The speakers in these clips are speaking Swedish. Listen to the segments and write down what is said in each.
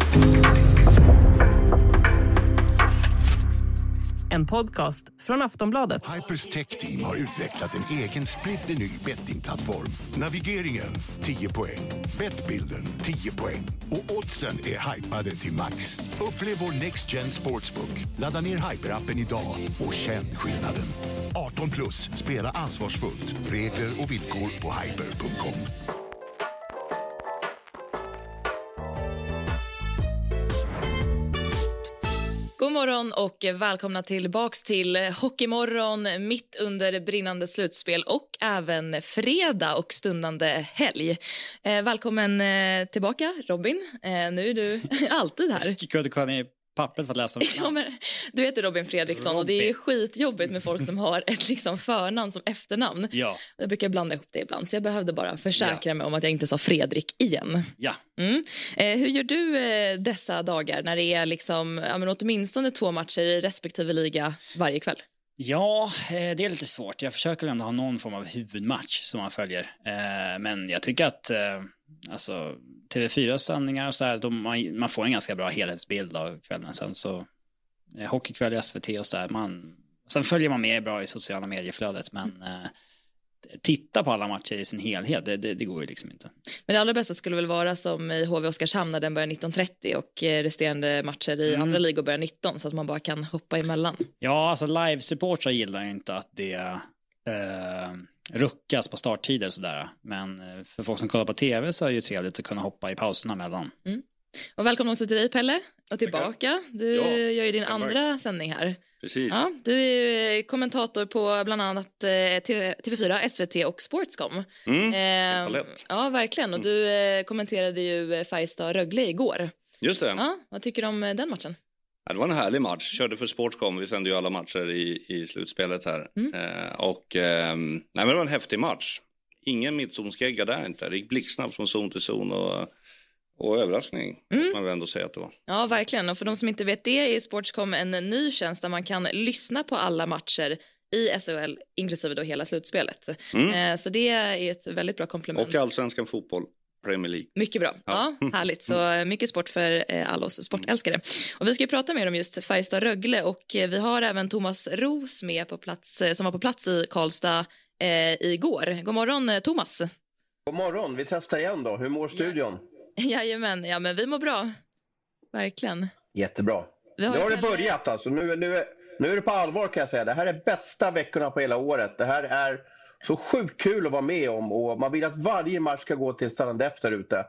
En podcast från Aftonbladet. Hypers Tech Team har utvecklat en egen splitterny bettingplattform. Navigeringen 10 poäng, bettbilden 10 poäng och oddsen är hypade till max. Upplev vår Next Gen Sportsbook. Ladda ner Hyper-appen idag och känn skillnaden. 18 plus, spela ansvarsfullt. Regler och villkor på hyper.com. God morgon och välkomna tillbaks till Hockeymorgon mitt under brinnande slutspel och även fredag och stundande helg. Välkommen tillbaka Robin. Nu är du alltid här. Jag kan i pappret för att läsa. Ja, men du heter Robin Fredriksson och det är ju skitjobbigt med folk som har ett liksom förnamn som efternamn. Ja. Jag brukar blanda ihop det ibland så jag behövde bara försäkra mig om att jag inte sa Fredrik igen. Ja. Hur gör du dessa dagar när det är liksom, åtminstone 2 matcher i respektive liga varje kväll? Ja, det är lite svårt. Jag försöker ändå ha någon form av huvudmatch som man följer. Men jag tycker att alltså, TV4 sändningar och så här, man får en ganska bra helhetsbild av kvällen. Sen så hockeykväll i SVT och så där. Sen följer man med bra i sociala medieflödet, men titta på alla matcher i sin helhet, det går ju liksom inte. Men det allra bästa skulle väl vara som i HV Oskarshamn när den börjar 19.30 och resterande matcher i andra ligor börjar 19 så att man bara kan hoppa emellan. Ja, alltså live-supportrar gillar ju inte att det ruckas på starttider sådär. Men för folk som kollar på tv så är det ju trevligt att kunna hoppa i pauserna mellan. Och välkommen också till dig Pelle och tillbaka. Du gör ju din andra sändning här. Precis. Ja, du är kommentator på bland annat TV4, SVT och Sportscom. Ja, verkligen. Och du kommenterade ju Färjestad-Rögle igår. Just det. Ja, vad tycker du om den matchen? Ja, det var en härlig match. Körde för Sportscom. Vi sände ju alla matcher i slutspelet här. Men det var en häftig match. Ingen mittzonsgegga där inte. Det gick blixtsnabbt från zon till zon och överraskning, måste man väl ändå säga att det var. Ja, verkligen. Och för de som inte vet det är Sportscom en ny tjänst där man kan lyssna på alla matcher i SHL, inklusive då hela slutspelet. Så det är ett väldigt bra komplement. Och allsvenskan fotboll, Premier League. Mycket bra. Ja, härligt. Så mycket sport för alla oss sportälskare. Och vi ska ju prata mer om just Färjestad-Rögle och vi har även Thomas Roos med på plats, som var på plats i Karlstad igår. God morgon Thomas. God morgon, vi testar igen då. Hur mår studion? Jajamän, ja men vi mår bra. Verkligen. Jättebra. Nu har det börjat alltså. Nu är det på allvar kan jag säga. Det här är bästa veckorna på hela året. Det här är så sjukt kul att vara med om. Och man vill att varje match ska gå till standard efter ute.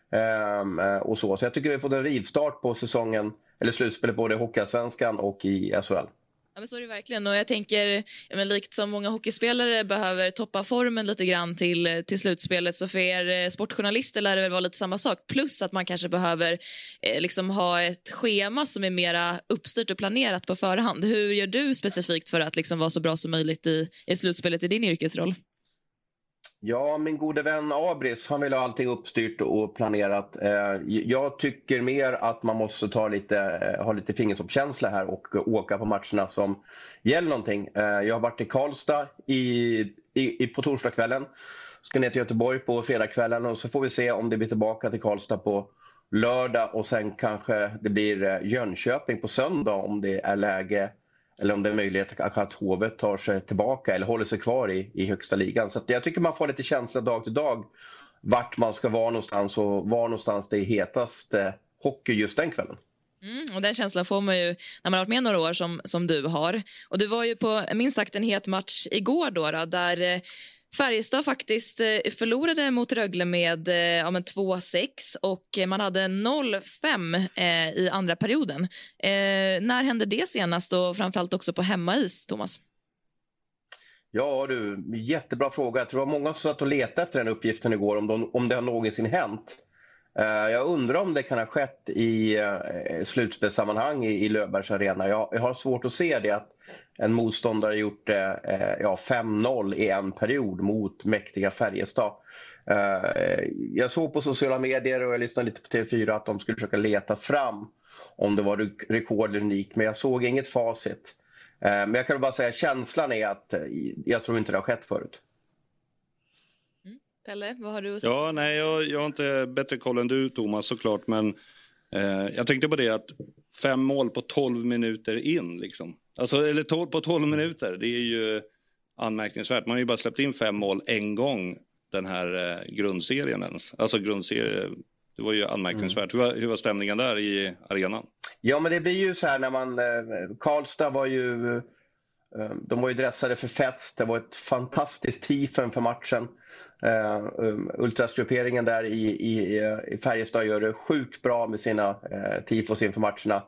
Och så jag tycker vi får en rivstart på säsongen. Eller slutspelet både i Hockeyallsvenskan och i SHL. Ja, men så är det verkligen. Och jag tänker, likt som många hockeyspelare behöver toppa formen lite grann till slutspelet, så för er sportjournalister lär det väl vara lite samma sak. Plus att man kanske behöver liksom ha ett schema som är mera uppstyrt och planerat på förhand. Hur gör du specifikt för att liksom vara så bra som möjligt i slutspelet i din yrkesroll? Ja, min gode vän Abris, han vill ha allting uppstyrt och planerat. Jag tycker mer att man måste ha lite fingertoppskänsla här och åka på matcherna som gäller någonting. Jag har varit i Karlstad på torsdagskvällen. Ska ner till Göteborg på fredagskvällen och så får vi se om det blir tillbaka till Karlstad på lördag. Och sen kanske det blir Jönköping på söndag om det är läge. Eller om det är möjlighet att Hovet tar sig tillbaka eller håller sig kvar i högsta ligan. Så att jag tycker man får lite känsla dag till dag vart man ska vara någonstans och var någonstans det är hetast hockey just den kvällen. Och den känslan får man ju när man har varit med några år som du har. Och du var ju på minst sagt en het match igår då där Färjestad faktiskt förlorade mot Rögle med 2-6 och man hade 0-5 i andra perioden. När hände det senast och framförallt också på hemmais, Thomas? Ja du, jättebra fråga. Jag tror det var många som satt och letade efter den uppgiften igår om det har någonsin hänt. Jag undrar om det kan ha skett i slutspelssammanhang i Löfbergs arena. Jag har svårt att se det att en motståndare gjort 5-0 i en period mot mäktiga Färjestad. Jag såg på sociala medier och jag lyssnade lite på TV4 att de skulle försöka leta fram om det var rekord eller unikt. Men jag såg inget facit. Men jag kan bara säga att känslan är att jag tror inte det har skett förut. Pelle, vad har du att säga? Ja, nej, jag har inte bättre koll än du, Thomas, såklart. Men Jag tänkte på det att 5 mål på 12 minuter in liksom. Alltså, eller på 12 minuter, det är ju anmärkningsvärt. Man har ju bara släppt in 5 mål en gång den här grundserien ens. Alltså grundserie, det var ju anmärkningsvärt. Hur var stämningen där i arenan? Ja, men det blir ju så här när man... Karlstad var ju... De var ju dressade för fest. Det var ett fantastiskt tifo för matchen. Ultrasgrupperingen där i Färjestad gör det sjukt bra med sina tifos inför matcherna.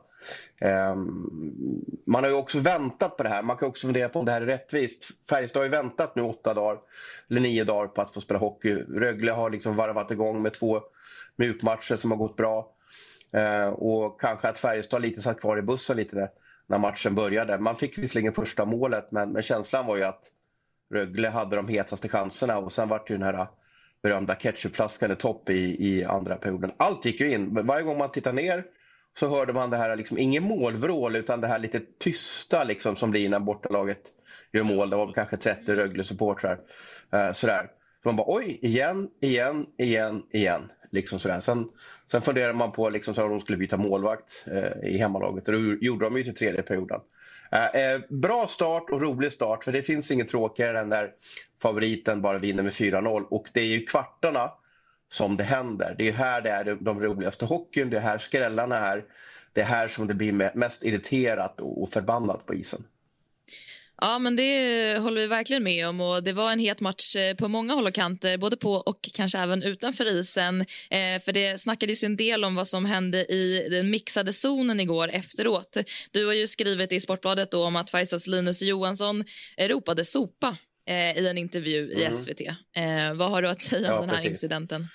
Man har ju också väntat på det här. Man kan också fundera på om det här är rättvist. Färjestad har ju väntat nu 8 dagar eller 9 dagar på att få spela hockey. Rögle har liksom varvat igång med 2 mjukmatcher som har gått bra. Och kanske att Färjestad lite satt kvar i bussen lite där när matchen började. Man fick visserligen första målet, men känslan var ju att Rögle hade de hetaste chanserna, och sen var det ju den här berömda ketchupflaskan i topp i andra perioden. Allt gick ju in. Varje gång man tittar ner så hörde man det här, liksom, ingen målvrål, utan det här lite tysta liksom, som blir när bortalaget gör mål. Det var kanske 30 Rögle-supportrar. Sådär. Så man bara, oj, igen. Liksom sådär. Sen funderade man på liksom, så att de skulle byta målvakt i hemmalaget. Och då gjorde de ju till 3:e perioden. Bra start och rolig start, för det finns inget tråkigare än när favoriten bara vinner med 4-0. Och det är ju kvartarna som det händer. Det är här det är de roligaste hockeyn, det är här skrällarna är. Det är här som det blir mest irriterat och förbannat på isen. Ja, men det håller vi verkligen med om, och det var en het match på många håll och kanter, både på och kanske även utanför isen, för det snackades ju en del om vad som hände i den mixade zonen igår efteråt. Du har ju skrivit i Sportbladet då om att Färjestads Linus Johansson ropade sopa i en intervju i SVT. Vad har du att säga om den här precis. Incidenten?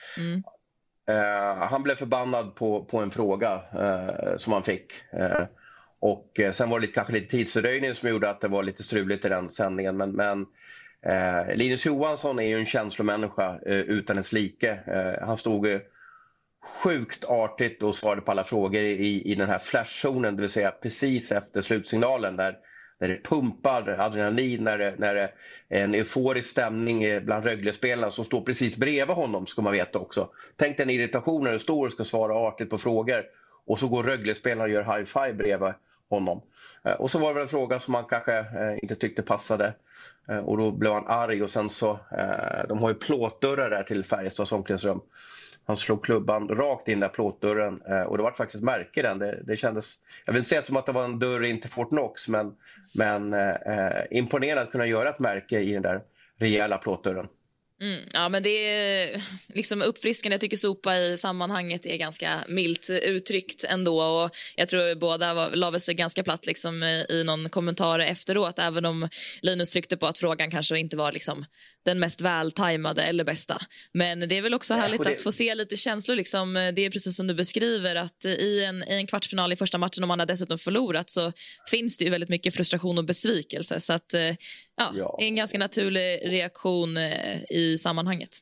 Han blev förbannad på en fråga som han fick. Och sen var det kanske lite tidsfördröjning som gjorde att det var lite struligt i den sändningen. Men Linus Johansson är ju en känslomänniska utan ens like. Han stod sjukt artigt och svarade på alla frågor i den här flashzonen, det vill säga precis efter slutsignalen där det pumpar adrenalin, när det är en euforisk stämning bland Rögle-spelarna som står precis bredvid honom, ska man veta också. Tänk den irritationen när du står och ska svara artigt på frågor och så går Rögle-spelarna och gör high-five bredvid honom. Och så var det en fråga som man kanske inte tyckte passade, och då blev han arg, och sen så de har ju plåtdörrar där till Färjestads omklädningsrum. Han slog klubban rakt in där plåtdörren, och det var faktiskt märke den. Det kändes, jag vill inte säga som att det var en dörr in till Fort Knox, men imponerande att kunna göra ett märke i den där rejäla plåtdörren. Ja, men det är liksom uppfriskande. Jag tycker sopa i sammanhanget är ganska milt uttryckt ändå, och jag tror båda la väl sig ganska platt liksom i någon kommentar efteråt, även om Linus tryckte på att frågan kanske inte var liksom den mest vältajmade eller bästa. Men det är väl också härligt att få se lite känslor liksom. Det är precis som du beskriver, att i en kvartsfinal i första matchen, om man har dessutom förlorat, så finns det ju väldigt mycket frustration och besvikelse, så att ja. En ganska naturlig reaktion i sammanhanget.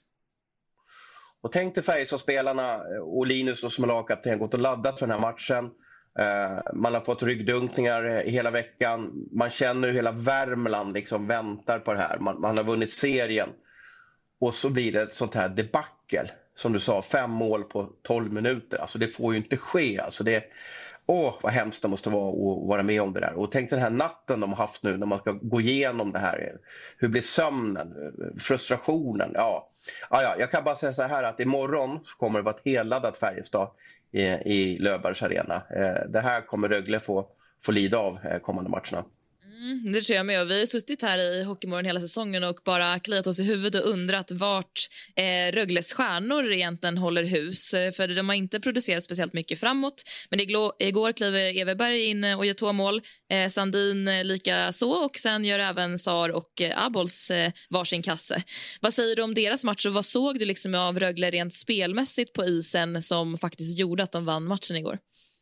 Och tänk dig Färjestadsspelarna och Linus som är lagkapten gått och laddat för den här matchen. Man har fått ryggdunkningar hela veckan. Man känner hur hela Värmland liksom väntar på det här. Man har vunnit serien. Och så blir det ett sånt här debacle. Som du sa, 5 mål på 12 minuter. Alltså det får ju inte ske. Alltså vad hemskt det måste vara att vara med om det där. Och tänk den här natten de har haft nu när man ska gå igenom det här. Hur blir sömnen? Frustrationen? Ja, jag kan bara säga så här att imorgon så kommer det vara ett helladdat Färjestad i Löfbergs arena. Det här kommer Rögle få lida av kommande matcherna. Det tror jag med. Vi har suttit här i Hockeymorgon hela säsongen och bara kliat oss i huvudet och undrat vart Rögles stjärnor egentligen håller hus. För de har inte producerat speciellt mycket framåt. Men igår kliver Everberg in och gör 2 mål. Sandin lika så, och sen gör även Sar och Abols varsin kasse. Vad säger du om deras match, och vad såg du liksom av Rögle rent spelmässigt på isen som faktiskt gjorde att de vann matchen igår?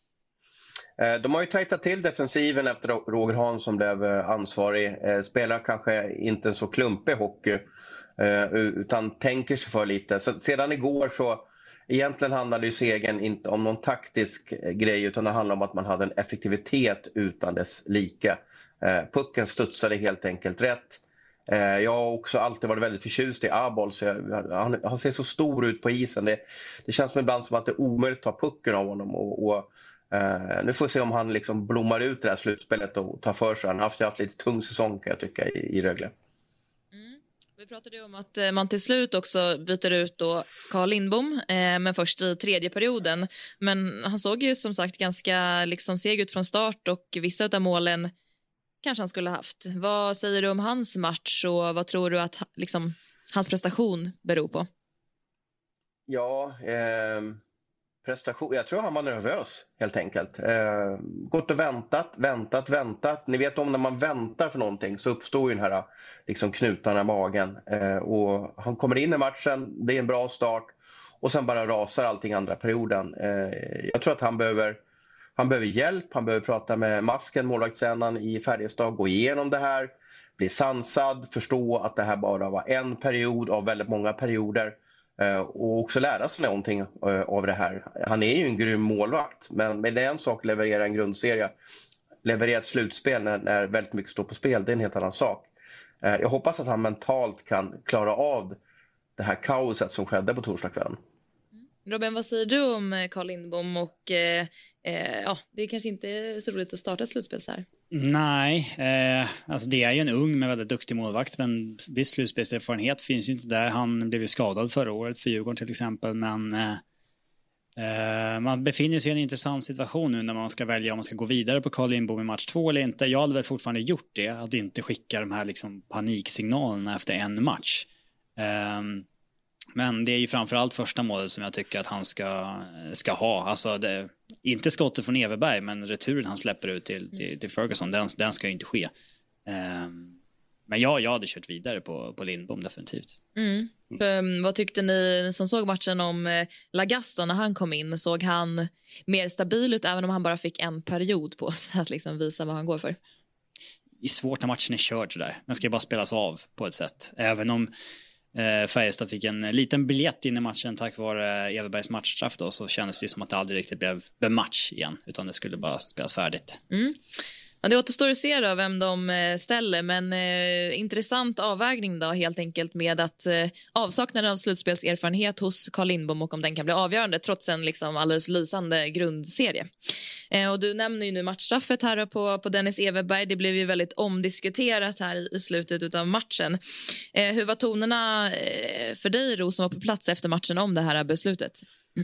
De har ju tajtat till defensiven efter Roger Hansson blev ansvarig. Spelar kanske inte så klumpig hockey, utan tänker sig för lite. Så sedan igår så egentligen handlade ju segern inte om någon taktisk grej, utan det handlar om att man hade en effektivitet utan dess like. Pucken studsade helt enkelt rätt. Jag har också alltid varit väldigt förtjust i Abol, så han ser så stor ut på isen. Det känns ibland som att det är omöjligt att ta pucken av honom. Nu får vi se om han liksom blommar ut det här slutspelet och tar för sig. Han har haft lite tung säsong, kan jag tycka, i Rögle. Vi pratade ju om att man till slut också byter ut då Carl Lindbom, men först i tredje perioden. Men han såg ju som sagt ganska liksom seg ut från start, och vissa av målen kanske han skulle ha haft. Vad säger du om hans match, och vad tror du att liksom, hans prestation beror på? Ja, prestation. Jag tror han var nervös, helt enkelt. Gått och väntat. Ni vet om när man väntar för någonting så uppstår ju den här liksom knutarna i magen. Och han kommer in i matchen, det är en bra start, och sen bara rasar allting andra perioden. Jag tror att han behöver hjälp. Han behöver prata med Masken, målvaktstränaren i Färjestad, gå igenom det här, bli sansad, förstå att det här bara var en period av väldigt många perioder. Och också lära sig någonting av det här. Han är ju en grym målvakt, men det är en sak att leverera en grundserie. Leverera ett slutspel när väldigt mycket står på spel, det är en helt annan sak. Jag hoppas att han mentalt kan klara av det här kaoset som skedde på torsdagskvällen. Robin, vad säger du om Carl Lindbom? Och det är kanske inte så roligt att starta ett slutspel så här. Nej, alltså det är ju en ung men väldigt duktig målvakt, men viss slutspelserfarenhet finns ju inte där. Han blev ju skadad förra året för Djurgården till exempel, men man befinner sig i en intressant situation nu när man ska välja om man ska gå vidare på Carl Lindbom i match 2 eller inte. Jag hade väl fortfarande gjort det, att inte skicka de här liksom paniksignalerna efter en match. Men det är ju framförallt första målet som jag tycker att han ska ha. Alltså inte skottet från Everberg, men returen han släpper ut till Ferguson, den ska ju inte ske. Men jag hade kört vidare på Lindbom definitivt. Vad tyckte ni som såg matchen om Lagasta när han kom in? Såg han mer stabil ut även om han bara fick en period på sig att liksom visa vad han går för? Det är svårt när matchen är körd sådär. Den ska bara spelas av på ett sätt. Även om Färjestad fick en liten biljett in i matchen tack vare Everbergs matchstraff då, så kändes det som att det aldrig riktigt blev match igen, utan det skulle bara spelas färdigt. Ja, det återstår att se då vem de ställer, men intressant avvägning då helt enkelt med att avsaknaden av slutspelserfarenhet hos Carl Lindbom, och om den kan bli avgörande trots en liksom alldeles lysande grundserie. Och du nämner ju nu matchstraffet här på Dennis Everberg. Det blev ju väldigt omdiskuterat här i slutet av matchen. Hur var tonerna för dig, Ros, som var på plats efter matchen om det här beslutet?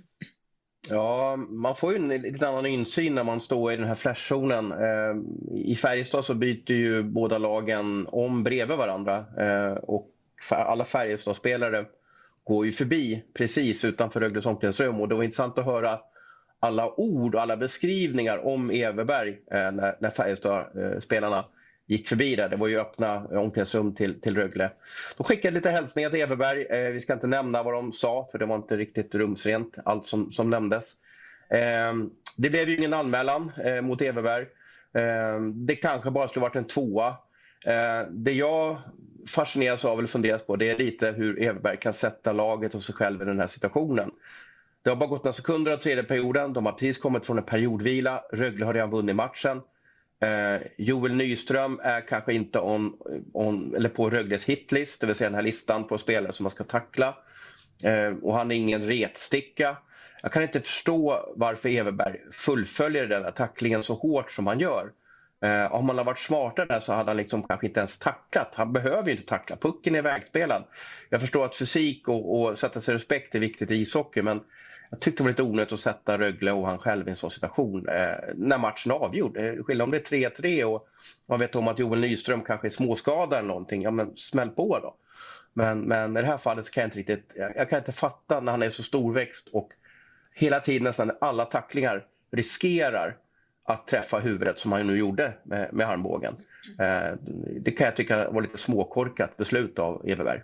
Ja, man får ju en lite annan insyn när man står i den här flashzonen. I Färjestad så byter ju båda lagen om bredvid varandra. Och alla Färjestad-spelare går ju förbi precis utanför Rögles omklädningsrum. Och det var intressant att höra alla ord och alla beskrivningar om Everberg när Färjestad-spelarna gick förbi där. Det var ju öppna omklädningsrum till Rögle. De skickade lite hälsningar till Everberg. Vi ska inte nämna vad de sa, för det var inte riktigt rumsrent allt som nämndes. Det blev ju ingen anmälan mot Everberg. Det kanske bara skulle varit en 2. Det jag fascineras av eller funderas på, det är lite hur Everberg kan sätta laget och sig själv i den här situationen. Det har bara gått några sekunder av tredje perioden. De har precis kommit från en periodvila. Rögle har redan vunnit matchen. Joel Nyström är kanske inte eller på Rögles hitlist, det vill säga den här listan på spelare som man ska tackla. Och han är ingen retsticka. Jag kan inte förstå varför Everberg fullföljer den här tacklingen så hårt som han gör. Om man har varit smartare där så hade han liksom kanske inte ens tacklat. Han behöver ju inte tackla. Pucken är vägspelad. Jag förstår att fysik och sätta sig respekt är viktigt i ishockey, men jag tyckte det var lite onödigt att sätta Rögle och han själv i en sån situation när matchen är avgjord. Skillnad om det är 3-3 och man vet om att Joel Nyström kanske är småskadad eller någonting. Ja, men smäll på då. Men i det här fallet så kan jag kan inte fatta när han är så storväxt och hela tiden nästan alla tacklingar riskerar att träffa huvudet som han nu gjorde med armbågen. Det kan jag tycka var lite småkorkat beslut av Everberg.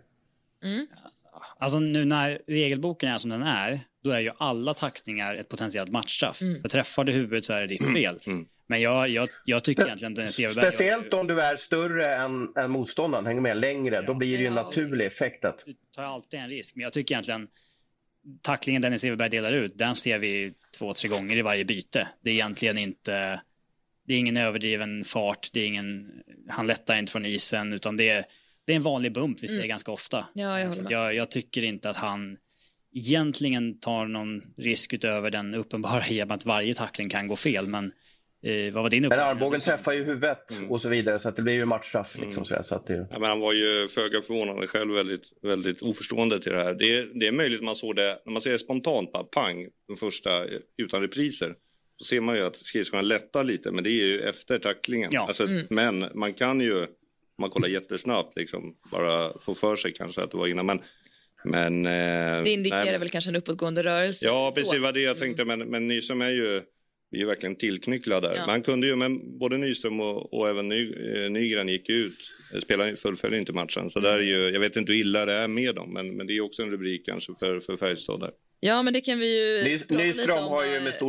Alltså nu när regelboken är som den är, då är ju alla tacklingar ett potentiellt matchstraff. För träffar du huvudet så är det ditt fel. Men jag tycker egentligen den Everberg... Speciellt om du är större än motståndaren, hänger med längre, då blir det ju en naturlig effekt. Du tar alltid en risk, men jag tycker egentligen tacklingen Dennis Everberg delar ut, den ser vi 2-3 gånger i varje byte. Det är egentligen inte... Det är ingen överdriven fart, han lättar inte från isen, utan det det är en vanlig bump vi ser ganska ofta. Ja, jag tycker inte att han egentligen tar någon risk utöver den uppenbara i att varje tackling kan gå fel, men vad var din uppfattning? Men armbågen träffar ju huvudet och så vidare, så att det blir ju matchstraff liksom, så att det... Ja, men han var ju föga förvånande själv, väldigt, väldigt oförstående till det här. Det är möjligt att man såg det, när man ser det spontant, bara pang, de första utan repriser, så ser man ju att skridskorna lättar lite, men det är ju efter tacklingen. Ja. Alltså, men man kan ju, man kollar jättesnabbt liksom, bara få för sig kanske att det var innan, men det indikerar väl kanske en uppåtgående rörelse. Ja, precis, var det jag tänkte, men Nyström är ju verkligen tillknycklad där. Man kunde ju, men både Nyström och även Nygren gick ut, fullföljde inte matchen. Så där är ju, jag vet inte hur illa det är med dem, men det är också en rubrik kanske för Färjestad där. Ja, men det kan vi ju Nyström har ju med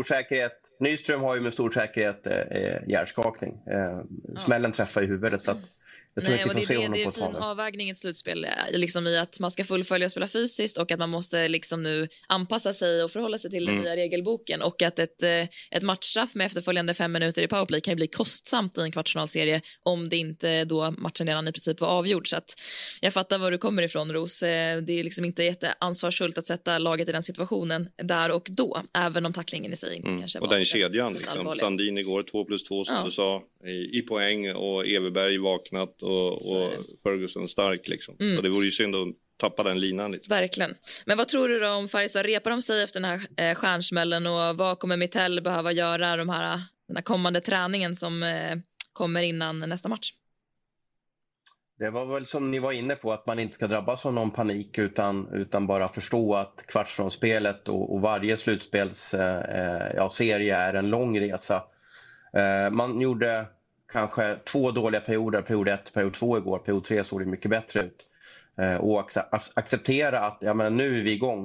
stor säkerhet hjärnskakning. Smällen träffar i huvudet, så att jag tror inte vi får se honom på ett tag. Det är en fin avvägning i ett slutspel, liksom i att man ska fullfölja och spela fysiskt, och att man måste liksom nu anpassa sig och förhålla sig till den nya regelboken, och att ett matchstraff med efterföljande 5 minuter i powerplay kan bli kostsamt i en kvartsfinalserie om det inte då matchen redan i princip var avgjord. Så att jag fattar var du kommer ifrån, Ros. Det är liksom inte jätteansvarsfullt att sätta laget i den situationen där och då, även om tacklingen i sig kanske var. Och den kedjan liksom, Sandin igår 2+2 som du sa i poäng, och Everberg vaknat och Ferguson stark liksom. Så det vore ju synd att tappa den linan lite. Verkligen. Men vad tror du då om Färjestad? Repar de sig efter den här stjärnsmällen, och vad kommer Mittell behöva göra den här kommande träningen som kommer innan nästa match? Det var väl som ni var inne på, att man inte ska drabbas av någon panik, utan bara förstå att kvartsfinalspelet och varje slutspelsserie är en lång resa. Man gjorde kanske 2 dåliga perioder, period 1, period 2 igår, period 3 såg det mycket bättre ut. Och acceptera att nu är vi igång,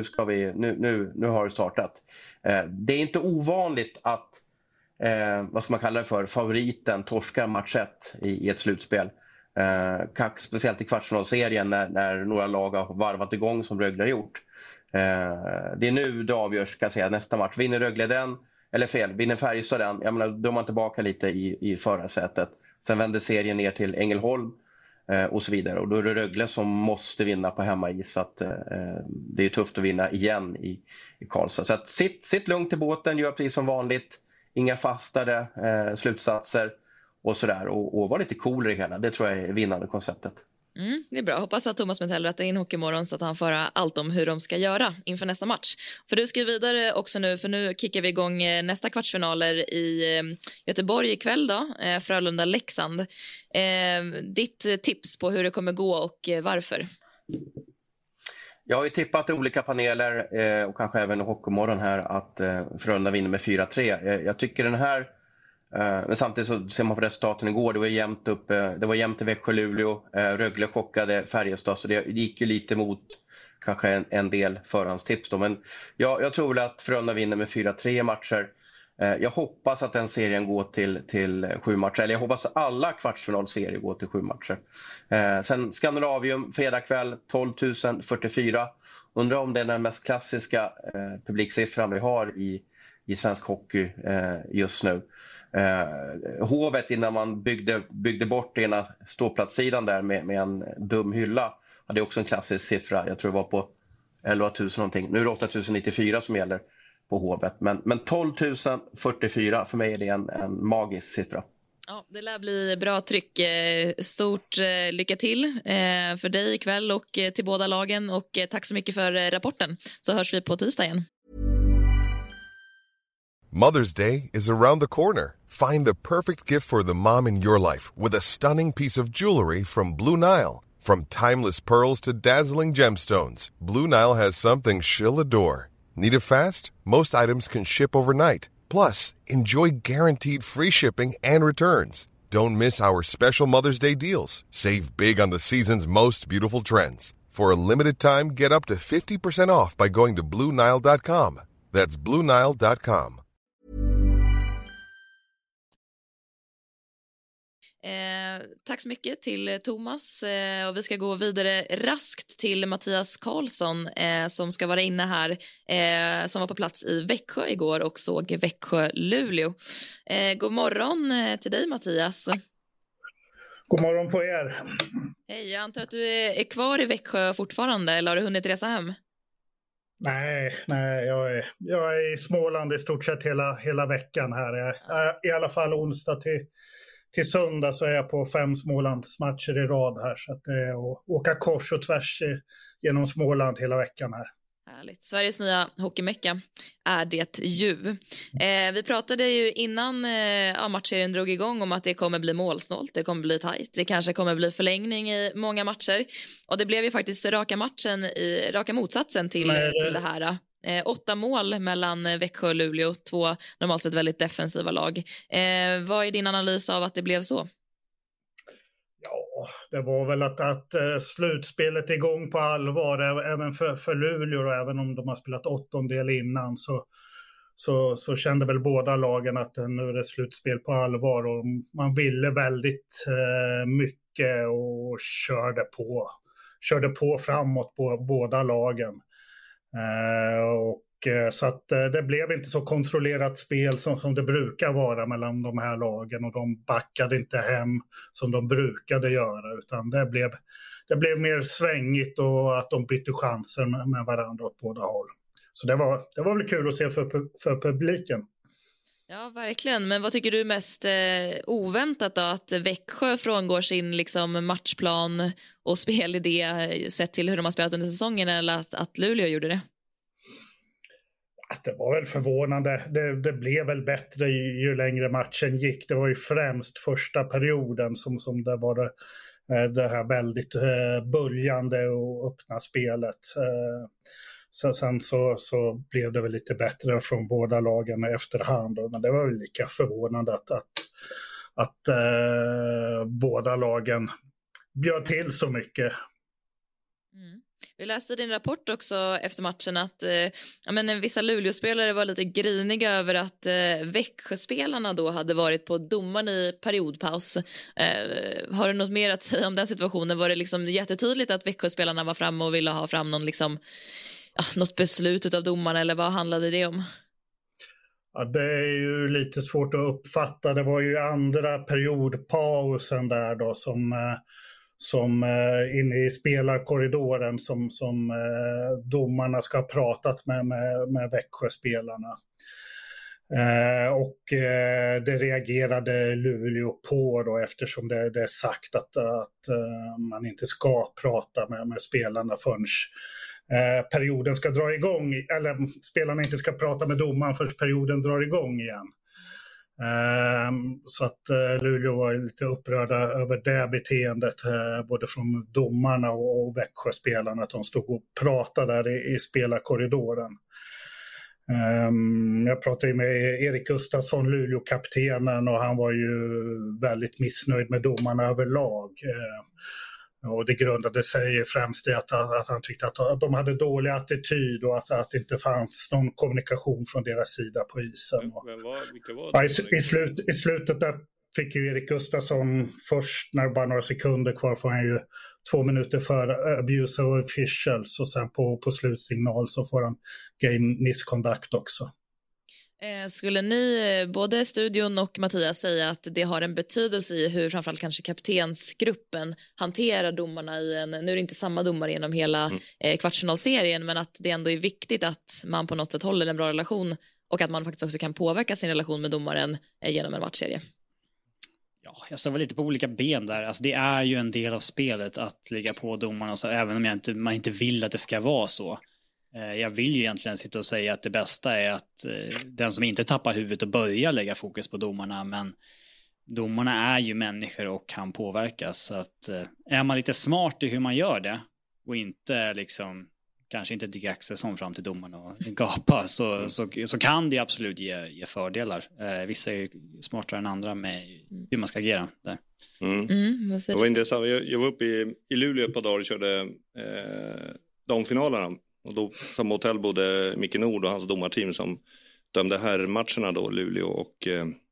nu har det startat. Det är inte ovanligt att, vad ska man kalla det för, favoriten torskar match 1 i ett slutspel. Speciellt i kvartsfinalserien när några lag har varvat igång som Rögle har gjort. Det är nu det avgörs, ska jag säga, nästa match. Vinner Rögle den, eller fel, vinner Färjestad den, då är man tillbaka lite i förarsätet. Sen vänder serien ner till Ängelholm och så vidare. Och då är det Rögle som måste vinna på hemmais, för att det är tufft att vinna igen i Karlstad. Så att sitt lugnt i båten, gör precis som vanligt. Inga fastare slutsatser och sådär. Och var lite cool i hela. Det tror jag är vinnande konceptet. Det är bra. Hoppas att Thomas Mittell rättar in Hockeymorgon så att han får höra allt om hur de ska göra inför nästa match. För du ska vidare också nu, för nu kickar vi igång nästa kvartsfinaler i Göteborg ikväll då, Frölunda-Leksand. Ditt tips på hur det kommer gå och varför? Jag har ju tippat i olika paneler och kanske även i Hockeymorgon här att Frölunda vinner med 4-3. Jag tycker den här, men samtidigt så ser man på resultaten igår, det var jämnt upp, det var jämnt i Växjö-Luleå, Rögle chockade Färjestad, så det gick ju lite mot kanske en del förhandstips då. Men jag tror väl att Frölunda vinner med 4-3 matcher. Jag hoppas att den serien går till 7 matcher, eller jag hoppas att alla kvartsfinalserier går till 7 matcher. Sen Skandinavium, fredag kväll, 12 044. Undrar om det är den mest klassiska publiksiffran vi har i svensk hockey just nu. Hovet, innan man byggde bort ena ståplatssidan där med en dum hylla, hade också en klassisk siffra. Jag tror det var på 11 000 någonting. Nu är det 8 094 som gäller på Hovet. Men 12 044, för mig är det en magisk siffra. Ja, det lär bli bra tryck. Stort lycka till för dig ikväll och till båda lagen. Och tack så mycket för rapporten. Så hörs vi på tisdag igen. Mother's Day is around the corner. Find the perfect gift for the mom in your life with a stunning piece of jewelry from Blue Nile. From timeless pearls to dazzling gemstones, Blue Nile has something she'll adore. Need it fast? Most items can ship overnight. Plus, enjoy guaranteed free shipping and returns. Don't miss our special Mother's Day deals. Save big on the season's most beautiful trends. For a limited time, get up to 50% off by going to BlueNile.com. That's BlueNile.com. Tack så mycket till Thomas, och vi ska gå vidare raskt till Mattias Karlsson som ska vara inne här, som var på plats i Växjö igår och såg Växjö-Luleå. God morgon till dig, Mattias. God morgon på er. Hej, jag antar att du är kvar i Växjö fortfarande, eller har du hunnit resa hem? Nej, jag är i Småland i stort sett hela veckan här. I alla fall onsdag till söndag så är jag på 5 Smålandsmatcher i rad här. Så att det är att åka kors och tvärs genom Småland hela veckan här. Härligt. Sveriges nya hockeymecka är det ju. Vi pratade ju innan matchserien drog igång om att det kommer bli målsnålt, det kommer bli tajt, det kanske kommer bli förlängning i många matcher. Och det blev ju faktiskt raka motsatsen till det här. 8 mål mellan Växjö och Luleå, 2 normalt sett väldigt defensiva lag. Vad är din analys av att det blev så? Ja, det var väl att slutspelet är igång på allvar även för Luleå, och även om de har spelat 8-del innan så kände väl båda lagen att nu är det slutspel på allvar, och man ville väldigt mycket och körde på framåt på båda lagen. Så att det blev inte så kontrollerat spel som det brukar vara mellan de här lagen, och de backade inte hem som de brukade göra, utan det blev mer svängigt och att de bytte chanser med varandra åt båda håll. Så det var väl kul att se för publiken. Ja, verkligen. Men vad tycker du är mest oväntat då? Att Växjö frångår sin liksom, matchplan och spelidé sett till hur de har spelat under säsongen, eller att Luleå gjorde det? Det var väl förvånande. Det blev väl bättre ju längre matchen gick. Det var ju främst första perioden som det var det här väldigt böljande och öppna spelet. Sen så blev det väl lite bättre från båda lagen efterhand. Men det var väl lika förvånande att båda lagen bjöd till så mycket. Mm. Vi läste din rapport också efter matchen att vissa Luleå-spelare var lite griniga över att Växjö-spelarna då hade varit på domaren i periodpaus. Har du något mer att säga om den situationen? Var det liksom jättetydligt att Växjö-spelarna var framme och ville ha fram något beslut av domarna, eller vad handlade det om? Ja, det är ju lite svårt att uppfatta. Det var ju andra periodpausen där då som inne i spelarkorridoren som domarna ska ha pratat med Växjö-spelarna. Och det reagerade Luleå på då, eftersom det är sagt att man inte ska prata med spelarna förrän perioden ska dra igång, eller spelarna inte ska prata med domaren förrän perioden drar igång igen. Så att Luleå var lite upprörda över det beteendet, både från domarna och Växjö-spelarna, att de stod och pratade där i spelarkorridoren. Jag pratade ju med Erik Gustafsson, Luleå-kaptenen, och han var ju väldigt missnöjd med domarna överlag. Och det grundade sig främst i att han tyckte att de hade dålig attityd och att det inte fanns någon kommunikation från deras sida på isen. Vilka var det? I slutet där fick ju Erik Gustafsson först, när bara några sekunder kvar, får han ju 2 minuter för abuse of officials, och sen på slutsignal så får han game misconduct också. Skulle ni, både studion och Mattias, säga att det har en betydelse i hur framförallt kanske kaptensgruppen hanterar domarna i nu är det inte samma domare genom hela kvartsfinalserien, men att det ändå är viktigt att man på något sätt håller en bra relation och att man faktiskt också kan påverka sin relation med domaren genom en matchserie? Ja, jag står väl lite på olika ben där. Alltså, det är ju en del av spelet att ligga på domarna, så även om man inte vill att det ska vara så. Jag vill ju egentligen sitta och säga att det bästa är att den som inte tappar huvudet och börjar lägga fokus på domarna, men domarna är ju människor och kan påverkas. Så att är man lite smart i hur man gör det och inte liksom kanske inte Dick Axelsson fram till domarna och gapa, så kan det absolut ge fördelar. Vissa är ju smartare än andra med hur man ska agera där. Det var intressant. Jag var uppe i Luleå ett par dagar och körde damfinalerna. Och då som hotell bodde Micke Nord och hans domarteam som dömde här matcherna då, Luleå och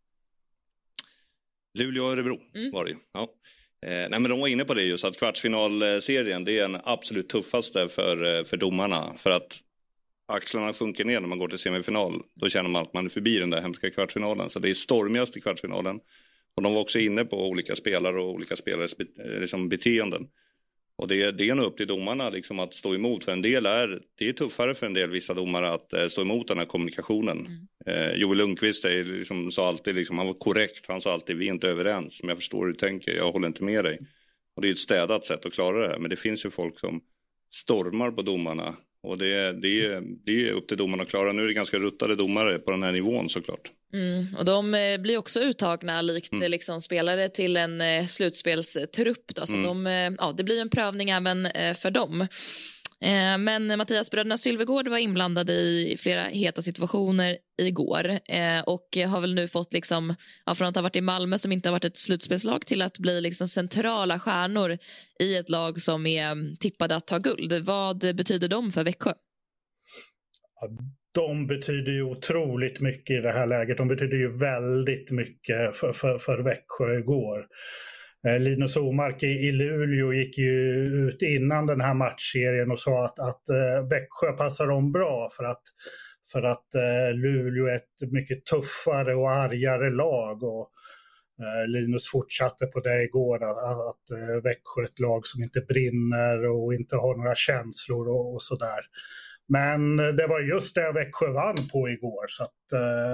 Örebro var det ju. Ja. Nej, men de var inne på det just att kvartsfinalserien, det är den absolut tuffaste för domarna, för att axlarna sjunker ner när man går till semifinal. Då känner man att man är förbi den där hemska kvartsfinalen, så det är stormigast i kvartsfinalen Och de var också inne på olika spelare och olika spelares liksom beteenden. Och det är nog upp till domarna liksom att stå emot. För det är tuffare för en del vissa domare att stå emot den här kommunikationen. Joel Lundqvist liksom, sa alltid, liksom, han var korrekt. Han sa alltid, vi är inte överens. Men jag förstår hur du tänker, jag håller inte med dig. Och det är ett städat sätt att klara det här. Men det finns ju folk som stormar på domarna. Och det är upp till domarna att klara. Nu är det ganska ruttade domare på den här nivån såklart. Och de blir också uttagna likt liksom spelare till en slutspelstrupp. Då, så det blir en prövning även för dem. Men Mattias, bröderna Sylvegård var inblandade i flera heta situationer igår och har väl nu fått liksom, från att ha varit i Malmö som inte har varit ett slutspelslag till att bli liksom centrala stjärnor i ett lag som är tippade att ta guld. Vad betyder de för Växjö? De betyder ju otroligt mycket i det här läget. De betyder ju väldigt mycket för Växjö igår. Linus Omark i Luleå gick ju ut innan den här matchserien och sa att Växjö passar dem bra för att Luleå är ett mycket tuffare och argare lag. Och Linus fortsatte på det igår att Växjö är ett lag som inte brinner och inte har några känslor och sådär. Men det var just det Växjö vann på igår. Så att,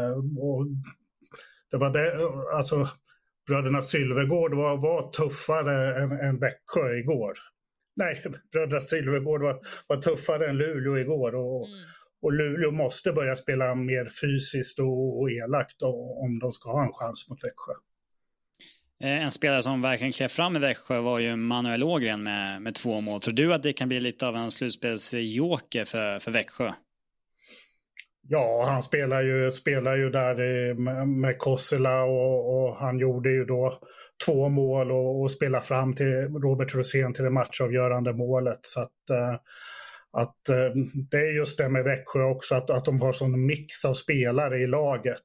det var det, alltså bröderna Sylvegård var tuffare än Växjö igår. Nej, bröderna Sylvegård var tuffare än Luleå igår. Och Luleå måste börja spela mer fysiskt och elakt om de ska ha en chans mot Växjö. En spelare som verkligen klev fram i Växjö var ju Manuel Ågren med 2 mål. Tror du att det kan bli lite av en slutspelsjoker för Växjö? Ja, han spelar ju där med Kossela och han gjorde ju då 2 mål och spelade fram till Robert Rosén till det matchavgörande målet. Så att det är just det med Växjö också, att de har sån mix av spelare i laget.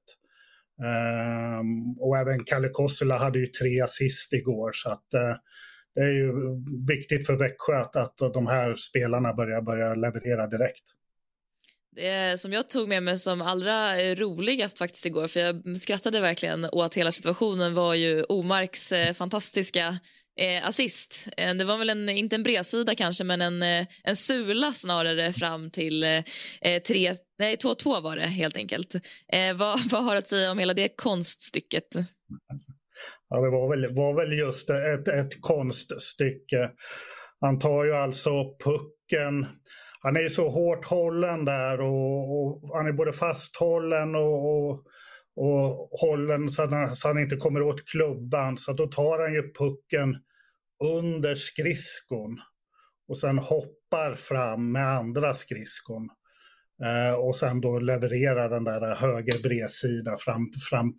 Och även Kalle Kossela hade ju 3 assist igår, så att det är ju viktigt för Växjö att de här spelarna börjar leverera direkt. Det som jag tog med mig som allra roligast faktiskt igår, för jag skrattade verkligen åt hela situationen, var ju Omarks fantastiska assist. Det var väl inte en bredsida kanske, men en sula snarare fram till 2-2 var det helt enkelt. Vad har du att säga om hela det konststycket? Ja, det var väl just ett konststycke. Han tar ju alltså pucken. Han är ju så hårt hållen där och han är både fasthållen och hållen så att han inte kommer åt klubban. Så då tar han ju pucken under skridskon och sen hoppar fram med andra skridskon. Och sen då levererar den där höger bredsida fram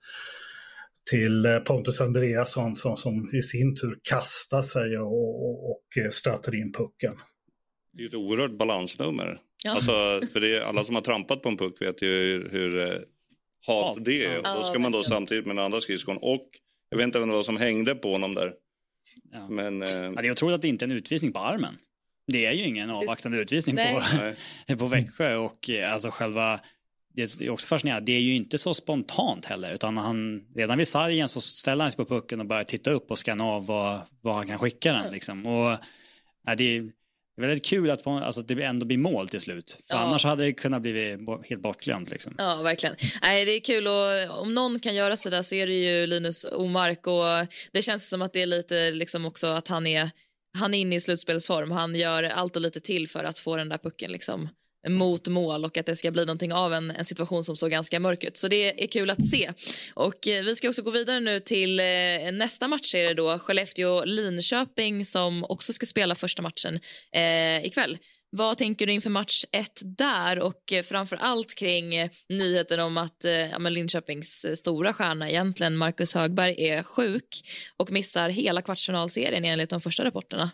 till Pontus Andreasson som i sin tur kastar sig och stöter in pucken. Det är ett oerhört balansnummer. Ja. Alltså, för det är, alla som har trampat på en puck vet ju hur hat det är. Då ska man då samtidigt med den andra skridskon. Och jag vet inte vad som hängde på honom där. Ja. Men, det är otroligt att det inte är en utvisning på armen. Det är ju ingen avvaktande utvisning på Växjö. Och alltså själva, det är också fascinerande, det är ju inte så spontant heller. Utan redan vid sargen så ställer han sig på pucken och börjar titta upp och scanna av vad han kan skicka den. Liksom. Och det är väldigt kul att det ändå blir mål till slut. För annars hade det kunnat bli helt bortglömt. Liksom. Ja, verkligen. Nej, det är kul, och om någon kan göra så där så är det ju Linus Omark. Och det känns som att det är lite liksom också att han är inne i slutspelsform. Han gör allt och lite till för att få den där pucken liksom mot mål och att det ska bli någonting av en situation som såg ganska mörk ut. Så det är kul att se. Och vi ska också gå vidare nu till nästa match, är det då Skellefteå-Linköping som också ska spela första matchen ikväll. Vad tänker du inför match 1 där, och framför allt kring nyheten om att Linköpings stora stjärna egentligen Marcus Högberg är sjuk och missar hela kvartsfinalserien enligt de första rapporterna?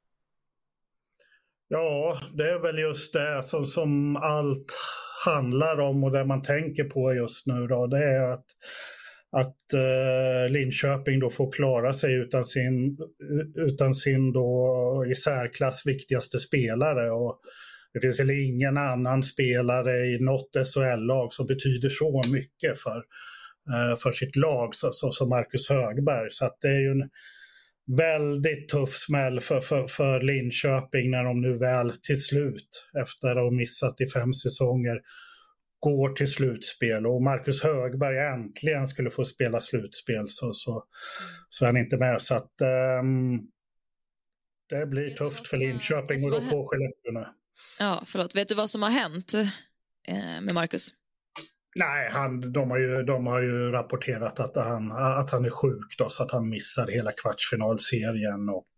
Ja, det är väl just det som allt handlar om, och det man tänker på just nu då, det är att Linköping då får klara sig utan sin då i särklass viktigaste spelare, och det finns väl ingen annan spelare i något SHL-lag som betyder så mycket för sitt lag som Marcus Högberg. Så att det är ju en väldigt tuff smäll för Linköping när de nu väl till slut, efter att ha missat i 5 säsonger, går till slutspel. Och Marcus Högberg äntligen skulle få spela slutspel så är han inte med. Så att det blir tufft för Linköping och då på Skellefteå. Ja, förlåt. Vet du vad som har hänt med Marcus? Nej, de har ju rapporterat att han är sjuk då, så att han missar hela kvartsfinalserien och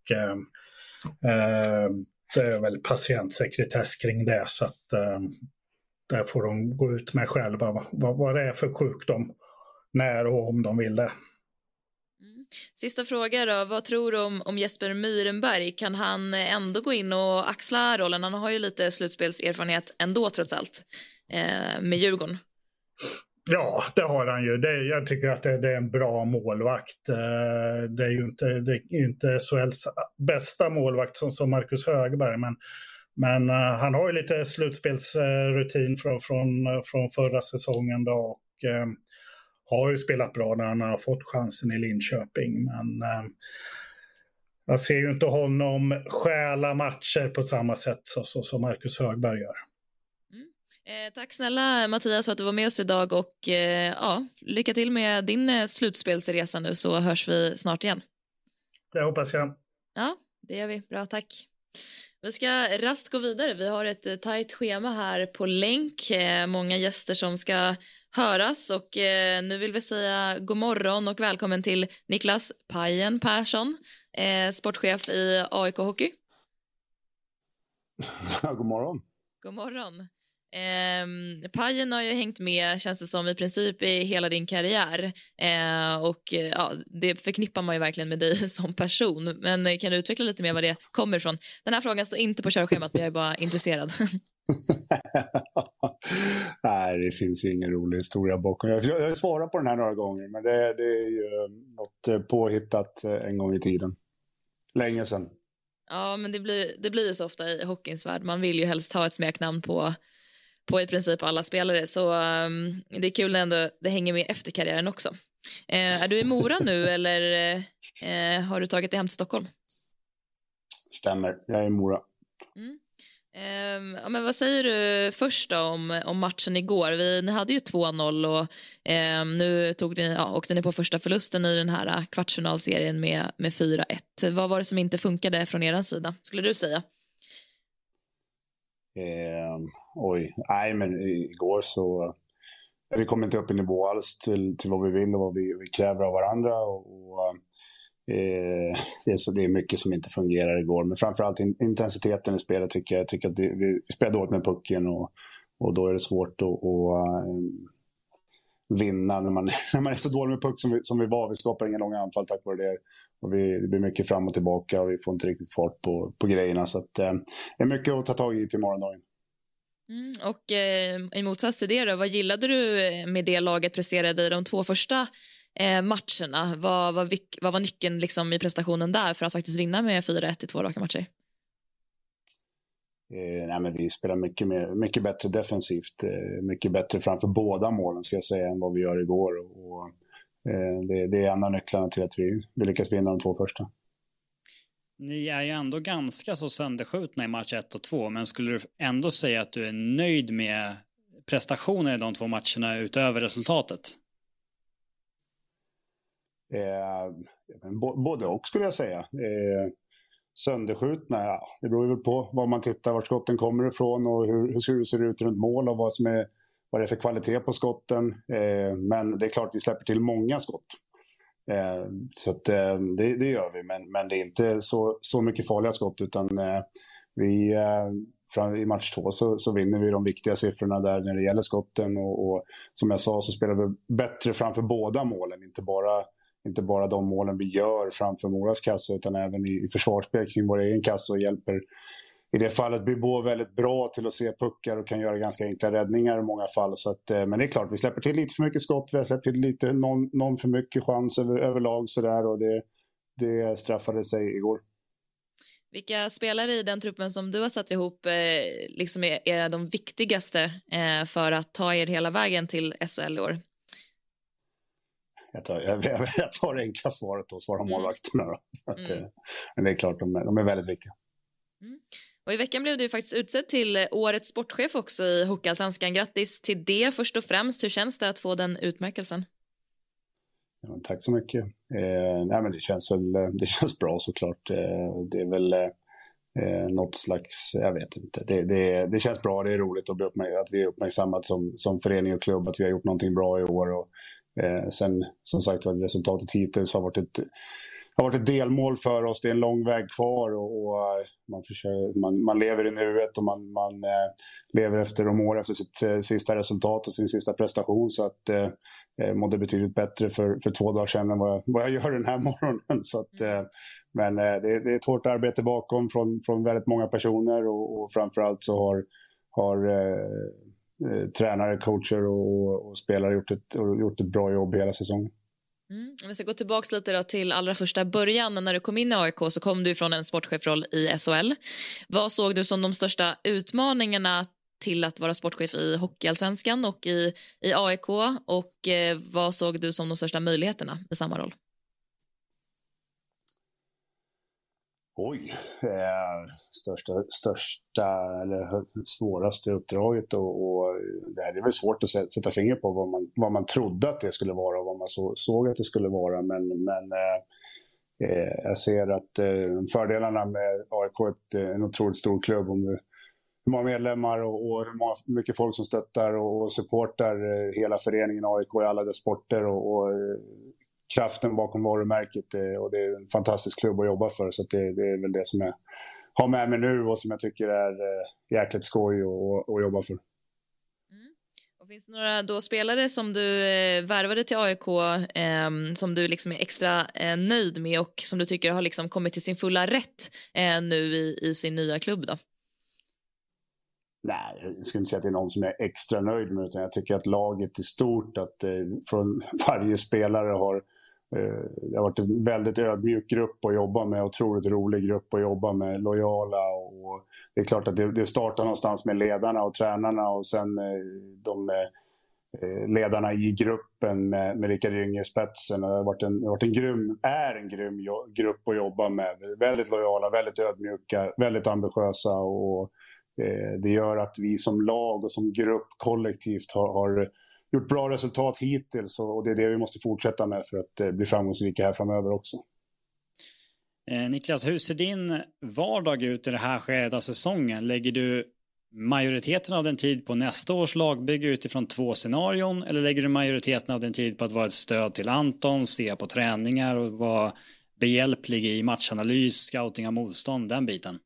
det är väl patientsekretess kring det, så att där får de gå ut med själva vad det är för sjukdom, när och om de vill det. Sista fråga då, vad tror du om Jesper Myrenberg? Kan han ändå gå in och axla rollen? Han har ju lite slutspelserfarenhet ändå trots allt med Djurgården. Ja, det har han ju. Jag tycker att det är en bra målvakt. Det är ju inte SHLs bästa målvakt som Marcus Högberg, men han har ju lite slutspelsrutin från förra säsongen då, och har ju spelat bra när han har fått chansen i Linköping. Men jag ser ju inte honom stjäla matcher på samma sätt som Marcus Högberg gör. Tack snälla Mattias för att du var med oss idag, och lycka till med din slutspelsresa nu, så hörs vi snart igen. Det hoppas jag. Ja, det gör vi. Bra, tack. Vi ska rast gå vidare. Vi har ett tajt schema här på länk. Många gäster som ska höras, och nu vill vi säga god morgon och välkommen till Niklas Pajen Persson, sportchef i AIK Hockey. God morgon. God morgon. Pajen har ju hängt med, känns det som, i princip i hela din karriär, och det förknippar man ju verkligen med dig som person, men kan du utveckla lite mer vad det kommer ifrån? Den här frågan står inte på körschemat, men jag är bara intresserad. Nej, det finns ju ingen rolig historia bakom. Jag har svarat på den här några gånger, men det är ju något påhittat en gång i tiden, länge sedan. Ja, men det blir ju så ofta i hockeyns värld. Man vill ju helst ha ett smeknamn på i princip alla spelare, så det är kul ändå, det hänger med efter karriären också. Är du i Mora nu, eller har du tagit dig hem till Stockholm? Stämmer, jag är i Mora. Men vad säger du först då om matchen igår? Ni hade ju 2-0 och nu åkte ni på första förlusten i den här kvartsfinalserien med 4-1. Vad var det som inte funkade från er sida, skulle du säga? Nej, men igår så vi kom inte upp i nivå alls till vad vi vill och vad vi kräver av varandra, och det är mycket som inte fungerar igår, men framförallt intensiteten i spelet tycker jag att vi spelar dåligt med pucken, och då är det svårt att vinna när man är så dålig med puck som vi var. Vi skapar inga långa anfall tack vare det, och det blir mycket fram och tillbaka, och vi får inte riktigt fart på grejerna, så att det är mycket att ta tag i till morgondagen. Och i motsats till det då, vad gillade du med det laget presterade i de 2 första matcherna? Vad var nyckeln liksom i prestationen där för att faktiskt vinna med 4-1 i 2 raka matcher? Nej, men vi spelar mycket bättre defensivt, mycket bättre framför båda målen ska jag säga, än vad vi gör igår, och det är andra nycklarna till att vi lyckas vinna de 2 första. Ni är ju ändå ganska så sönderskjutna i match 1 och 2, men skulle du ändå säga att du är nöjd med prestationen i de 2 matcherna utöver resultatet? Både och skulle jag säga. Sönderskjutna, det beror ju på vad man tittar, vart skotten kommer ifrån och hur ser det ut runt mål och vad det är för kvalitet på skotten. Men det är klart vi släpper till många skott. Så att, det gör vi, men det är inte så mycket farliga skott, utan i match 2 så vinner vi de viktiga siffrorna där när det gäller skotten, och som jag sa så spelar vi bättre framför båda målen, inte bara de målen vi gör framför Moras kassa, utan även i försvarsspel kring vår egen kassa, och hjälper i det fallet blir Bo väldigt bra till att se puckar och kan göra ganska enkla räddningar i många fall. Så att, men det är klart, vi släpper till lite för mycket skott, vi har släppt till lite någon för mycket chans överlag sådär, och det straffade sig igår. Vilka spelare i den truppen som du har satt ihop liksom är de viktigaste för att ta er hela vägen till SHL i år? jag tar det enkla svaret och svarar målvakterna. Då. Men det är klart, de är väldigt viktiga. Och i veckan blev du ju faktiskt utsedd till årets sportchef också i Hockeyallsvenskan. Grattis till det först och främst. Hur känns det att få den utmärkelsen? Ja, tack så mycket. Nej, men det känns bra såklart. Det är väl något slags, jag vet inte. Det känns bra, det är roligt att vi är uppmärksammat som förening och klubb, att vi har gjort någonting bra i år. Och sen som sagt var resultatet hittills har varit ett delmål för oss. Det är en lång väg kvar och man lever i nuet och man lever efter och mår efter sitt sista resultat och sin sista prestation. Så att mådde betydligt bättre för 2 dagar sedan än vad jag gör den här morgonen. Så att, men det är ett hårt arbete bakom från väldigt många personer och framförallt så har tränare, coacher och spelare gjort ett bra jobb hela säsongen. Om vi ska gå tillbaka lite då till allra första början. När du kom in i AIK så kom du från en sportchefroll i SHL. Vad såg du som de största utmaningarna till att vara sportchef i Hockeyallsvenskan och i AIK? Och vad såg du som de största möjligheterna i samma roll? Största eller svåraste uppdraget och det är väl svårt att sätta finger på vad man trodde att det skulle vara och vad man såg att det skulle vara, men jag ser att fördelarna med AIK är en otroligt stor klubb, om hur många medlemmar och hur mycket folk som stöttar och supportar hela föreningen AIK i alla dess sporter och kraften bakom varumärket, och det är en fantastisk klubb att jobba för, så att det är väl det som jag har med mig nu och som jag tycker är jäkligt skoj att jobba för. Och finns det några då spelare som du värvade till AIK som du liksom är extra nöjd med och som du tycker har liksom kommit till sin fulla rätt nu i sin nya klubb då? Nej, jag skulle inte säga att det är någon som jag är extra nöjd med, utan jag tycker att laget är stort, att från varje spelare det har varit en väldigt ödmjuk grupp att jobba med, otroligt rolig grupp att jobba med, lojala, och det är klart att det startar någonstans med ledarna och tränarna och sen de ledarna i gruppen med Rickard Rynge i spetsen. Det har varit en grym grupp att jobba med, väldigt lojala, väldigt ödmjuka, väldigt ambitiösa, och det gör att vi som lag och som grupp kollektivt har gjort bra resultat hittills, och det är det vi måste fortsätta med för att bli framgångsrika här framöver också. Niklas, hur ser din vardag ut i det här skedet av säsongen? Lägger du majoriteten av den tid på nästa års lagbygge utifrån 2 scenarion, eller lägger du majoriteten av den tid på att vara ett stöd till Anton, se på träningar och vara behjälplig i matchanalys, scouting av motstånd, den biten?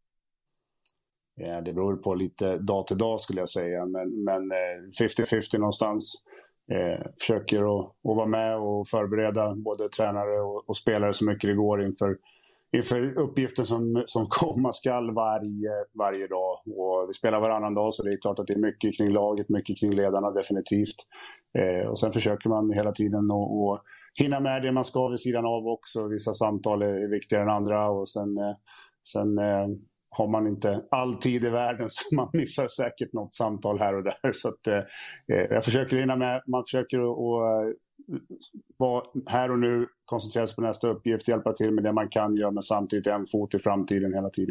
Ja, det beror på lite dag till dag skulle jag säga, men 50-50 någonstans. Försöker att vara med och förbereda både tränare och spelare så mycket det går inför uppgiften som komma skall varje dag. Och vi spelar varannan dag, så det är klart att det är mycket kring laget, mycket kring ledarna definitivt. Och sen försöker man hela tiden att hinna med det man ska vid sidan av också. Vissa samtal är viktigare än andra, och sen har man inte all tid i världen, så man missar säkert något samtal här och där. Så att, jag försöker hinna med, man försöker att vara här och nu, koncentrera sig på nästa uppgift, hjälpa till med det man kan göra, men samtidigt en fot i framtiden hela tiden.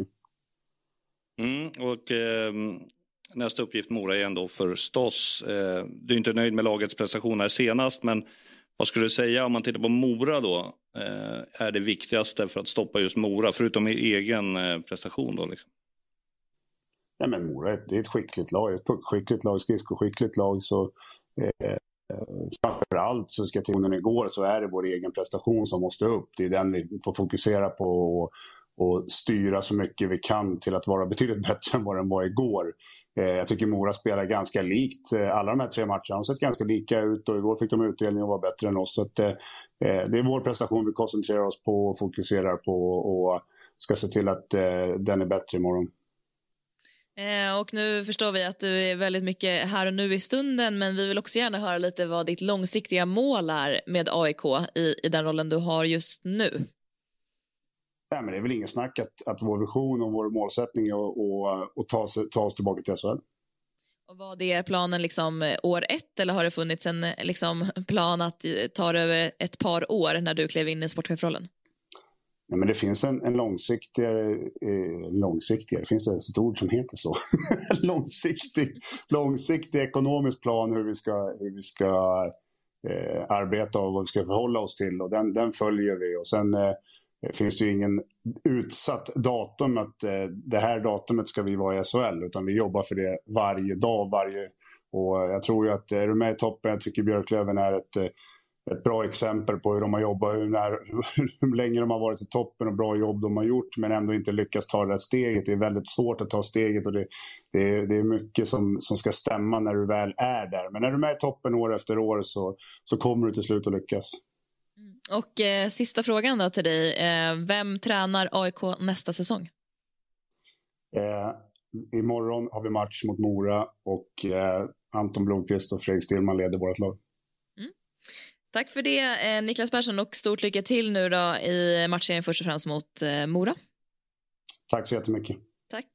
Och nästa uppgift Mora igen då förstås. Du är inte nöjd med lagets prestationer senast, men vad skulle du säga om man tittar på Mora då? Är det viktigaste för att stoppa just Mora, förutom i egen prestation då liksom? Ja, men Mora det är ett skickligt lag, ett puckskickligt lag, skridskoskickligt lag, så framförallt så ska till igår så är det vår egen prestation som måste upp. Det är den vi får fokusera på och styra så mycket vi kan till att vara betydligt bättre än vad den var igår. Jag tycker Mora spelar ganska likt alla de här 3 matcherna. De har sett ganska lika ut, och igår fick de utdelning och var bättre än oss. Så att, det är vår prestation vi koncentrerar oss på och fokuserar på, och ska se till att den är bättre imorgon. Och nu förstår vi att du är väldigt mycket här och nu i stunden, men vi vill också gärna höra lite vad ditt långsiktiga mål är med AIK i den rollen du har just nu. Ja, men det är väl ingen snack att vår vision och vår målsättning är att ta oss tillbaka till SHL. Och var det planen liksom år 1 eller har det funnits en liksom plan att ta det över ett par år när du klev in i sportchefrollen? Ja, men det finns en långsiktigare, det finns ett ord som heter så. långsiktig ekonomisk plan hur vi ska arbeta och vad vi ska förhålla oss till, och den följer vi. Och sen finns det ju ingen utsatt datum att det här datumet ska vi vara i SHL, utan vi jobbar för det varje dag, och jag tror ju att är du med i toppen, jag tycker Björklöven är ett bra exempel på hur de har jobbat, hur länge de har varit i toppen och bra jobb de har gjort, men ändå inte lyckats ta det där steget. Det är väldigt svårt att ta steget, och det är mycket som ska stämma när du väl är där. Men när du är med i toppen år efter år så kommer du till slut att lyckas. Och sista frågan då till dig. Vem tränar AIK nästa säsong? Imorgon har vi match mot Mora och Anton Blomqvist och Fredrik Stillman leder vårt lag. Tack för det, Niklas Persson, och stort lycka till nu då i matchen först och främst mot Mora. Tack så jättemycket. Tack.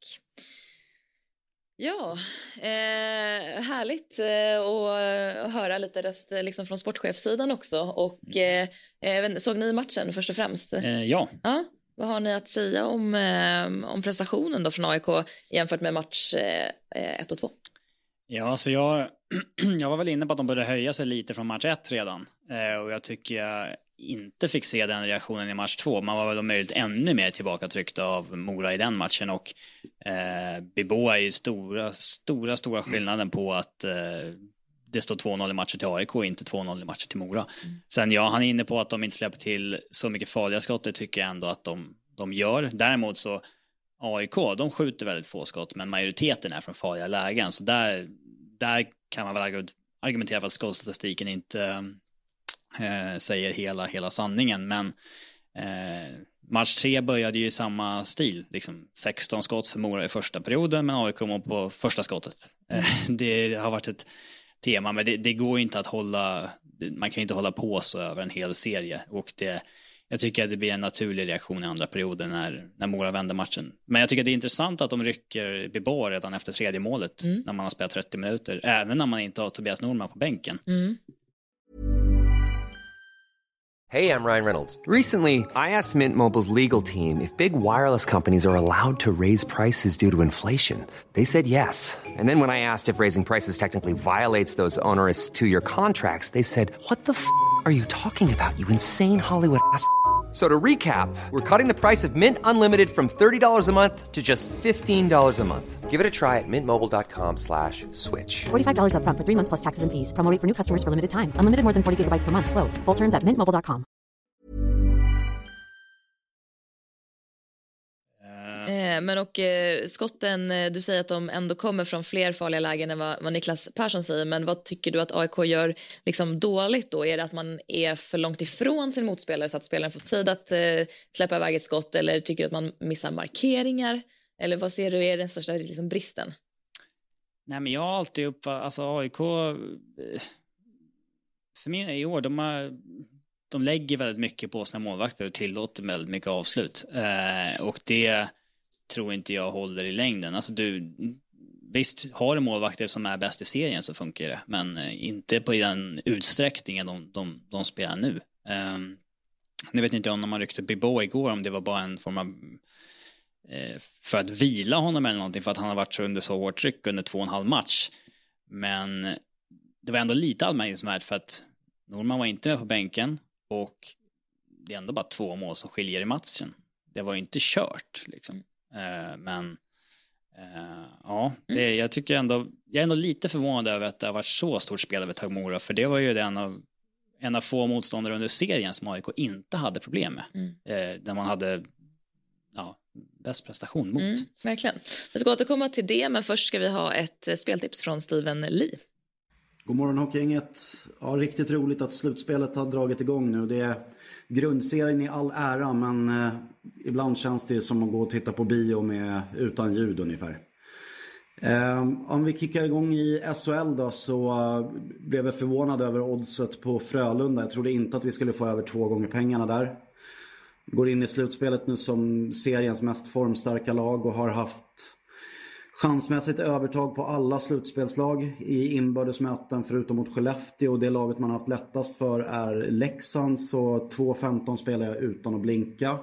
Ja, härligt att höra lite röst liksom från sportchefssidan också. Och såg ni matchen först och främst? Ja. Vad har ni att säga om prestationen då från AIK jämfört med match 1 och 2? Ja, alltså jag var väl inne på att de började höja sig lite från match 1 redan. Och jag tycker jag inte fick se den reaktionen i match 2. Man var väl om möjligt ännu mer tillbakatryckt av Mora i den matchen. Och Bibo är ju stora skillnaden på att det står 2-0 i matcher till AIK och inte 2-0 i matcher till Mora. Sen han är inne på att de inte släpper till så mycket farliga skott. Det tycker jag ändå att de gör. Däremot så AIK, de skjuter väldigt få skott, men majoriteten är från farliga lägen. Så där kan man väl argumentera för att skottstatistiken inte säger hela sanningen. Men match 3 började ju i samma stil. Liksom 16 skott för Mora i första perioden, men AIK kom på första skottet. Det har varit ett tema, men det går inte att man kan inte hålla på så över en hel serie. Och jag tycker att det blir en naturlig reaktion i andra perioden när Mora vänder matchen. Men jag tycker att det är intressant att de rycker Bibo redan efter tredje målet när man har spelat 30 minuter. Även när man inte har Tobias Norman på bänken. Hey, I'm Ryan Reynolds. Recently, I asked Mint Mobile's legal team if big wireless companies are allowed to raise prices due to inflation. They said yes. And then when I asked if raising prices technically violates those onerous 2-year contracts, they said, "What the f*** are you talking about, you insane Hollywood ass?" So to recap, we're cutting the price of Mint Unlimited from $30 a month to just $15 a month. Give it a try at mintmobile.com/switch. $45 up front for 3 months plus taxes and fees. Promo rate for new customers for limited time. Unlimited more than 40 gigabytes per month. Slows full terms at mintmobile.com. Men och skotten, du säger att de ändå kommer från fler farliga lägen än vad Niklas Persson säger, men vad tycker du att AIK gör liksom dåligt då? Är det att man är för långt ifrån sin motspelare så att spelaren får tid att släppa iväg ett skott, eller tycker du att man missar markeringar, eller vad ser du är den största liksom bristen? Nej, men jag har alltid alltså AIK för mig i år, de lägger väldigt mycket på sina målvakter och tillåter väldigt mycket avslut. Och det tror inte jag håller i längden. Alltså visst, har du målvakter som är bäst i serien så funkar det. Men inte på den utsträckningen de spelar nu. Nu vet inte jag om man ryckte Bibo igår, om det var bara en form av för att vila honom eller någonting, för att han har varit så under så hårt tryck under 2,5 match. Men det var ändå lite anmärkningsvärt för att Norman var inte med på bänken. Och det är ändå bara 2 mål som skiljer i matchen. Det var ju inte kört liksom. Jag tycker jag är ändå lite förvånad över att det har varit så stort spel över Mora. För det var ju en av få motståndare under serien som AIK inte hade problem med. Där man hade bäst prestation mot. Verkligen. Vi ska återkomma till det, men först ska vi ha ett speltips från Steven Lee. God morgon Hockeygänget. Ja, riktigt roligt att slutspelet har dragit igång nu. Det är grundserien i all ära, men ibland känns det som att gå och titta på bio utan ljud ungefär. Om vi kickar igång i SHL då, så blev jag förvånad över oddset på Frölunda. Jag trodde inte att vi skulle få över 2 gånger pengarna där. Går in i slutspelet nu som seriens mest formstarka lag och har haft chansmässigt övertag på alla slutspelslag i inbördesmöten förutom mot Skellefteå, och det laget man har haft lättast för är Leksand, så 2-15 spelar jag utan att blinka.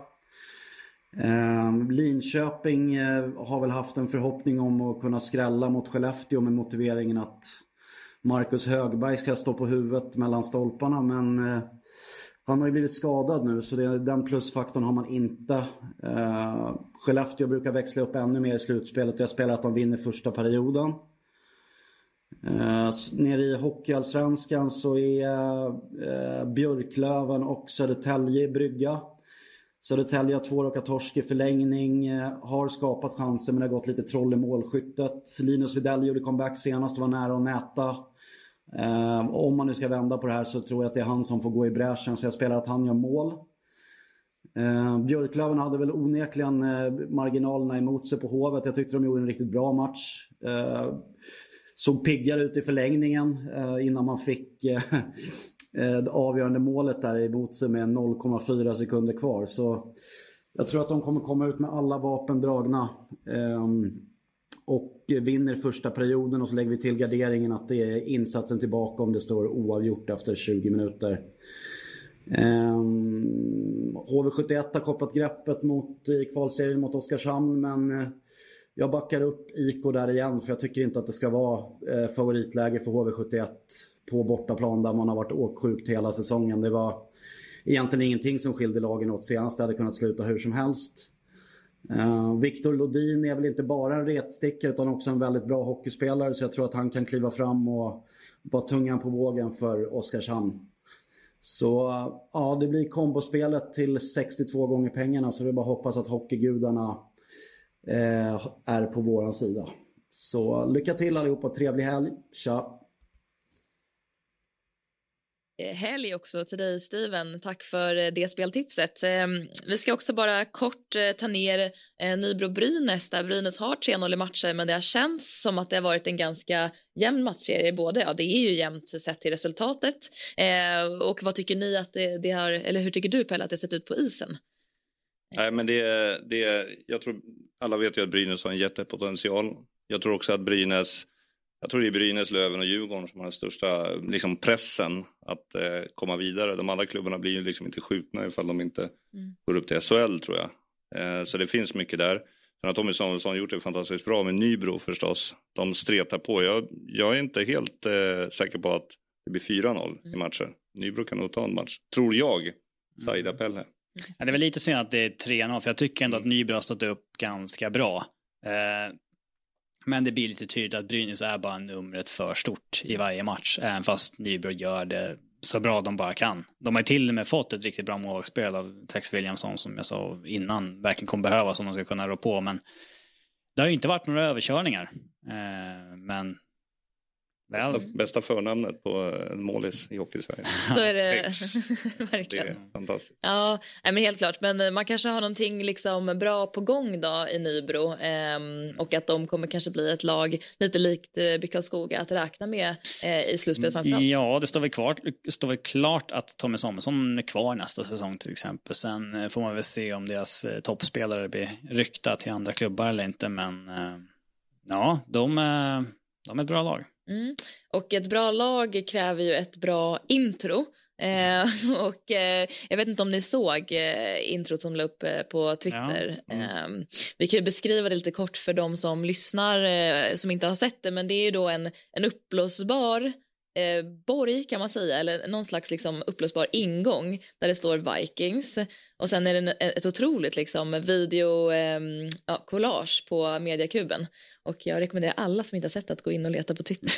Linköping har väl haft en förhoppning om att kunna skrälla mot Skellefteå med motiveringen att Marcus Högberg ska stå på huvudet mellan stolparna, men han har ju blivit skadad nu, så den plusfaktorn har man inte. Skellefteå brukar växla upp ännu mer i slutspelet. Jag spelar att de vinner första perioden. Nere i Hockeyallsvenskan så är Björklöven och Södertälje i brygga. Södertälje har 2 raka torsk i förlängning, har skapat chanser men det har gått lite troll i målskyttet. Linus Widell gjorde comeback senast och var nära att näta. Om man nu ska vända på det här så tror jag att det är han som får gå i bräschen, så jag spelar att han gör mål. Björklöven hade väl onekligen marginalerna emot sig på Hovet. Jag tyckte de gjorde en riktigt bra match. Såg piggare ut i förlängningen innan man fick det avgörande målet där emot sig med 0,4 sekunder kvar. Så jag tror att de kommer komma ut med alla vapen dragna och vinner första perioden, och så lägger vi till garderingen att det är insatsen tillbaka om det står oavgjort efter 20 minuter. HV71 har kopplat greppet i kvalserien mot Oskarshamn, men jag backar upp IK där igen, för jag tycker inte att det ska vara favoritläge för HV71 på bortaplan där man har varit åksjukt hela säsongen. Det var egentligen ingenting som skilde lagen åt senast. Det hade kunnat sluta hur som helst. Victor Lodin är väl inte bara en retsticka utan också en väldigt bra hockeyspelare, så jag tror att han kan kliva fram och bara tungan på vågen för Oskarshamn. Så ja, det blir kombospelet till 62 gånger pengarna, så vi bara hoppas att hockeygudarna är på våran sida. Så lycka till allihopa, trevlig helg. Tja! Helg också till dig, Steven. Tack för det speltipset. Vi ska också bara kort ta ner Nybro-Brynäs, där Brynäs har 3-0 i matcher, men det har känts som att det har varit en ganska jämn matchserie. Det är ju jämnt sett till resultatet. Och vad tycker ni att det har, eller hur tycker du, Pelle, att det sett ut på isen? Nej, men jag tror alla vet ju att Brynäs har en jättepotential. Jag tror också att det är Brynäs, Löven och Djurgården som har den största liksom, pressen att komma vidare. De andra klubbarna blir ju liksom inte skjutna ifall de inte går upp till SHL, tror jag. Så det finns mycket där. Sen har Tommy Samuelsson gjort det fantastiskt bra med Nybro förstås. De stretar på. Jag är inte helt säker på att det blir 4-0 i matcher. Nybro kan nog ta en match, tror jag. Saida Pelle. Ja, det är väl lite synd att det är 3-0, för jag tycker ändå att Nybro har stått upp ganska bra. Men det blir lite tydligt att Brynäs är bara numret för stort i varje match, även fast Nybro gör det så bra de bara kan. De har till och med fått ett riktigt bra målspel av Tex Williamson, som jag sa innan, verkligen kommer behövas om de ska kunna rå på, men det har ju inte varit några överkörningar. Men bästa förnamnet på en målis i Hockey-Sverige. Så är det verkligen. Det är fantastiskt. Ja, men helt klart. Men man kanske har någonting liksom bra på gång då i Nybro. Och att de kommer kanske bli ett lag lite likt Byckarskoga att räkna med i slutspelet framförallt. Ja, det står väl klart att Tommy Samuelsson är kvar nästa säsong till exempel. Sen får man väl se om deras toppspelare blir ryckta till andra klubbar eller inte. Men ja, de är ett bra lag. Och ett bra lag kräver ju ett bra intro. Och jag vet inte om ni såg introt som la upp på Twitter. Vi kan ju beskriva det lite kort för de som lyssnar som inte har sett det, men det är ju då en uppblåsbar borg kan man säga, eller någon slags liksom uppblåsbar ingång där det står Vikings, och sen är det ett otroligt liksom video collage på mediakuben, och jag rekommenderar alla som inte har sett att gå in och leta på Twitter.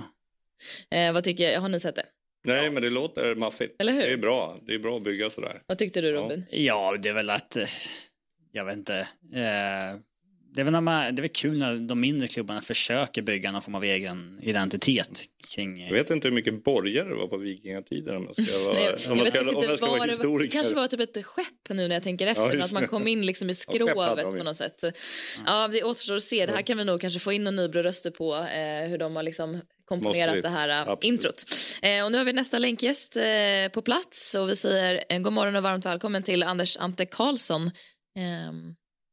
Vad tycker jag? Har ni sett det? Nej, men det låter maffigt. Eller hur? Det är bra att bygga sådär. Vad tyckte du, Robin? Ja, det är väl att jag vet inte. Det är väl kul när de mindre klubbarna försöker bygga någon form av egen identitet kring. Jag vet inte hur mycket borgare det var på vikingatiden, om jag ska vara historiker. Det kanske var typ ett skepp nu när jag tänker efter, att man kom in liksom i skrovet på något sätt. Ja, det återstår att se. Det här kan vi nog kanske få in en Nybro röster på, hur de har liksom komponerat det här introt. Och nu har vi nästa länkgäst på plats, och vi säger god morgon och varmt välkommen till Anders Ante Karlsson.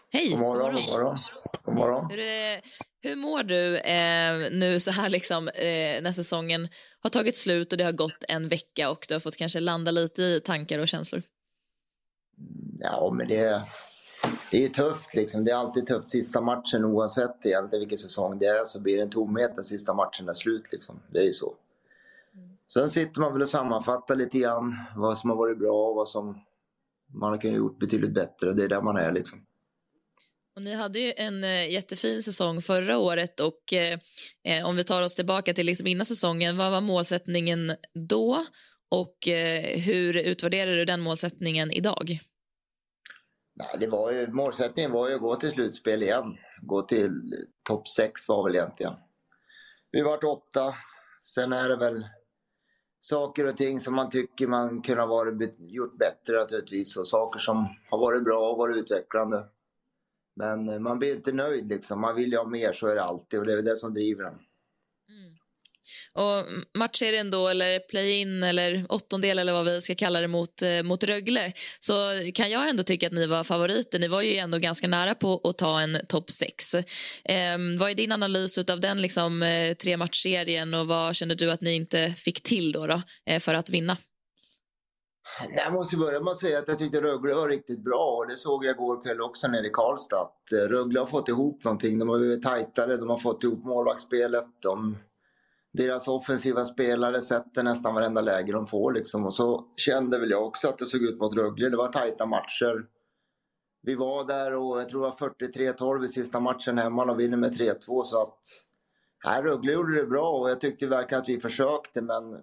Hej. God morgon. Hur mår du nu så här liksom, när säsongen har tagit slut och det har gått en vecka och du har fått kanske landa lite i tankar och känslor? Ja, men det är tufft liksom. Det är alltid tufft sista matchen oavsett egentligen vilken säsong det är, så blir det en tomhet när sista matchen är slut liksom. Det är ju så. Sen sitter man väl och sammanfattar lite grann vad som har varit bra och vad som man har kunnat gjort betydligt bättre. Det är där man är liksom. Och ni hade ju en jättefin säsong förra året och om vi tar oss tillbaka till liksom innan säsongen, vad var målsättningen då och hur utvärderar du den målsättningen idag? Nej, målsättningen var ju att gå till slutspel igen. Gå till topp 6 var väl egentligen. Vi var 8. Sen är det väl saker och ting som man tycker man kunde ha gjort bättre naturligtvis. Och saker som har varit bra och varit utvecklande. Men man blir inte nöjd liksom. Man vill ju ha mer, så är det alltid. Och det är det som driver den. Och matchserien då, eller play-in eller åttondel eller vad vi ska kalla det mot Rögle, så kan jag ändå tycka att ni var favoriter. Ni var ju ändå ganska nära på att ta en topp 6. Vad är din analys av den liksom, 3-matchserien och vad känner du att ni inte fick till då för att vinna? Jag måste börja med att säga att jag tyckte Rögle var riktigt bra, och det såg jag igår kväll också nere i Karlstad. Att Rögle har fått ihop någonting, de har blivit tajtare, de har fått ihop målvaktsspelet, deras offensiva spelare sätter nästan varenda läge de får liksom. Och så kände väl jag också att det såg ut mot Rögle, det var tajta matcher. Vi var där och jag tror det var 43-12 i sista matchen hemma och vinner med 3-2, så att här Rögle gjorde det bra och jag tyckte verkligen att vi försökte, men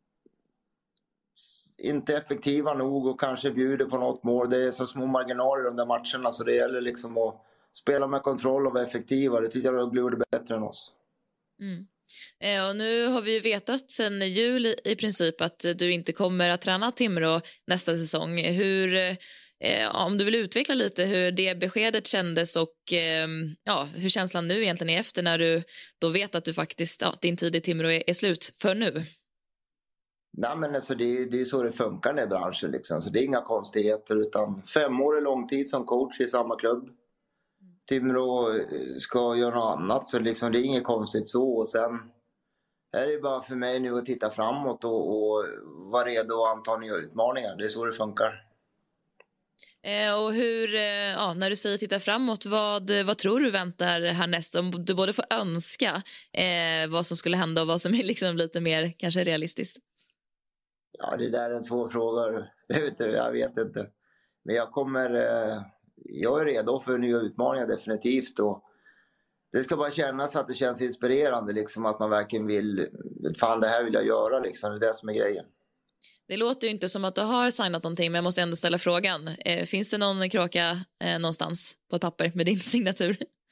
inte effektiva nog och kanske bjuder på något mål. Det är så små marginaler i de där matcherna, så det gäller liksom att spela med kontroll och vara effektiva. Det tycker jag Rögle gjorde bättre än oss. Och nu har vi ju vetat sedan jul i princip att du inte kommer att träna Timrå nästa säsong. Om du vill utveckla lite hur det beskedet kändes och hur känslan nu egentligen är efter när du då vet att du faktiskt, din tid i Timrå är slut för nu. Nej, men alltså det är så det funkar i branschen liksom. Så det är inga konstigheter, utan 5 år är lång tid som coach i samma klubb. Timrå ska göra något annat, så liksom det är inget konstigt så. Och sen är det bara för mig nu att titta framåt och vara redo att anta nya utmaningar. Det är så det funkar. Och när du säger titta framåt, vad tror du väntar härnäst? Om du både får önska vad som skulle hända och vad som är liksom lite mer kanske realistiskt. Ja, det där är en svår fråga. Jag vet inte. Men jag är redo för nya utmaningar definitivt. Och det ska bara kännas att det känns inspirerande. Liksom, att man verkligen vill, fan det här vill jag göra. Liksom. Det är det som är grejen. Det låter ju inte som att du har signat någonting, men jag måste ändå ställa frågan. Finns det någon kråka någonstans på ett papper med din signatur?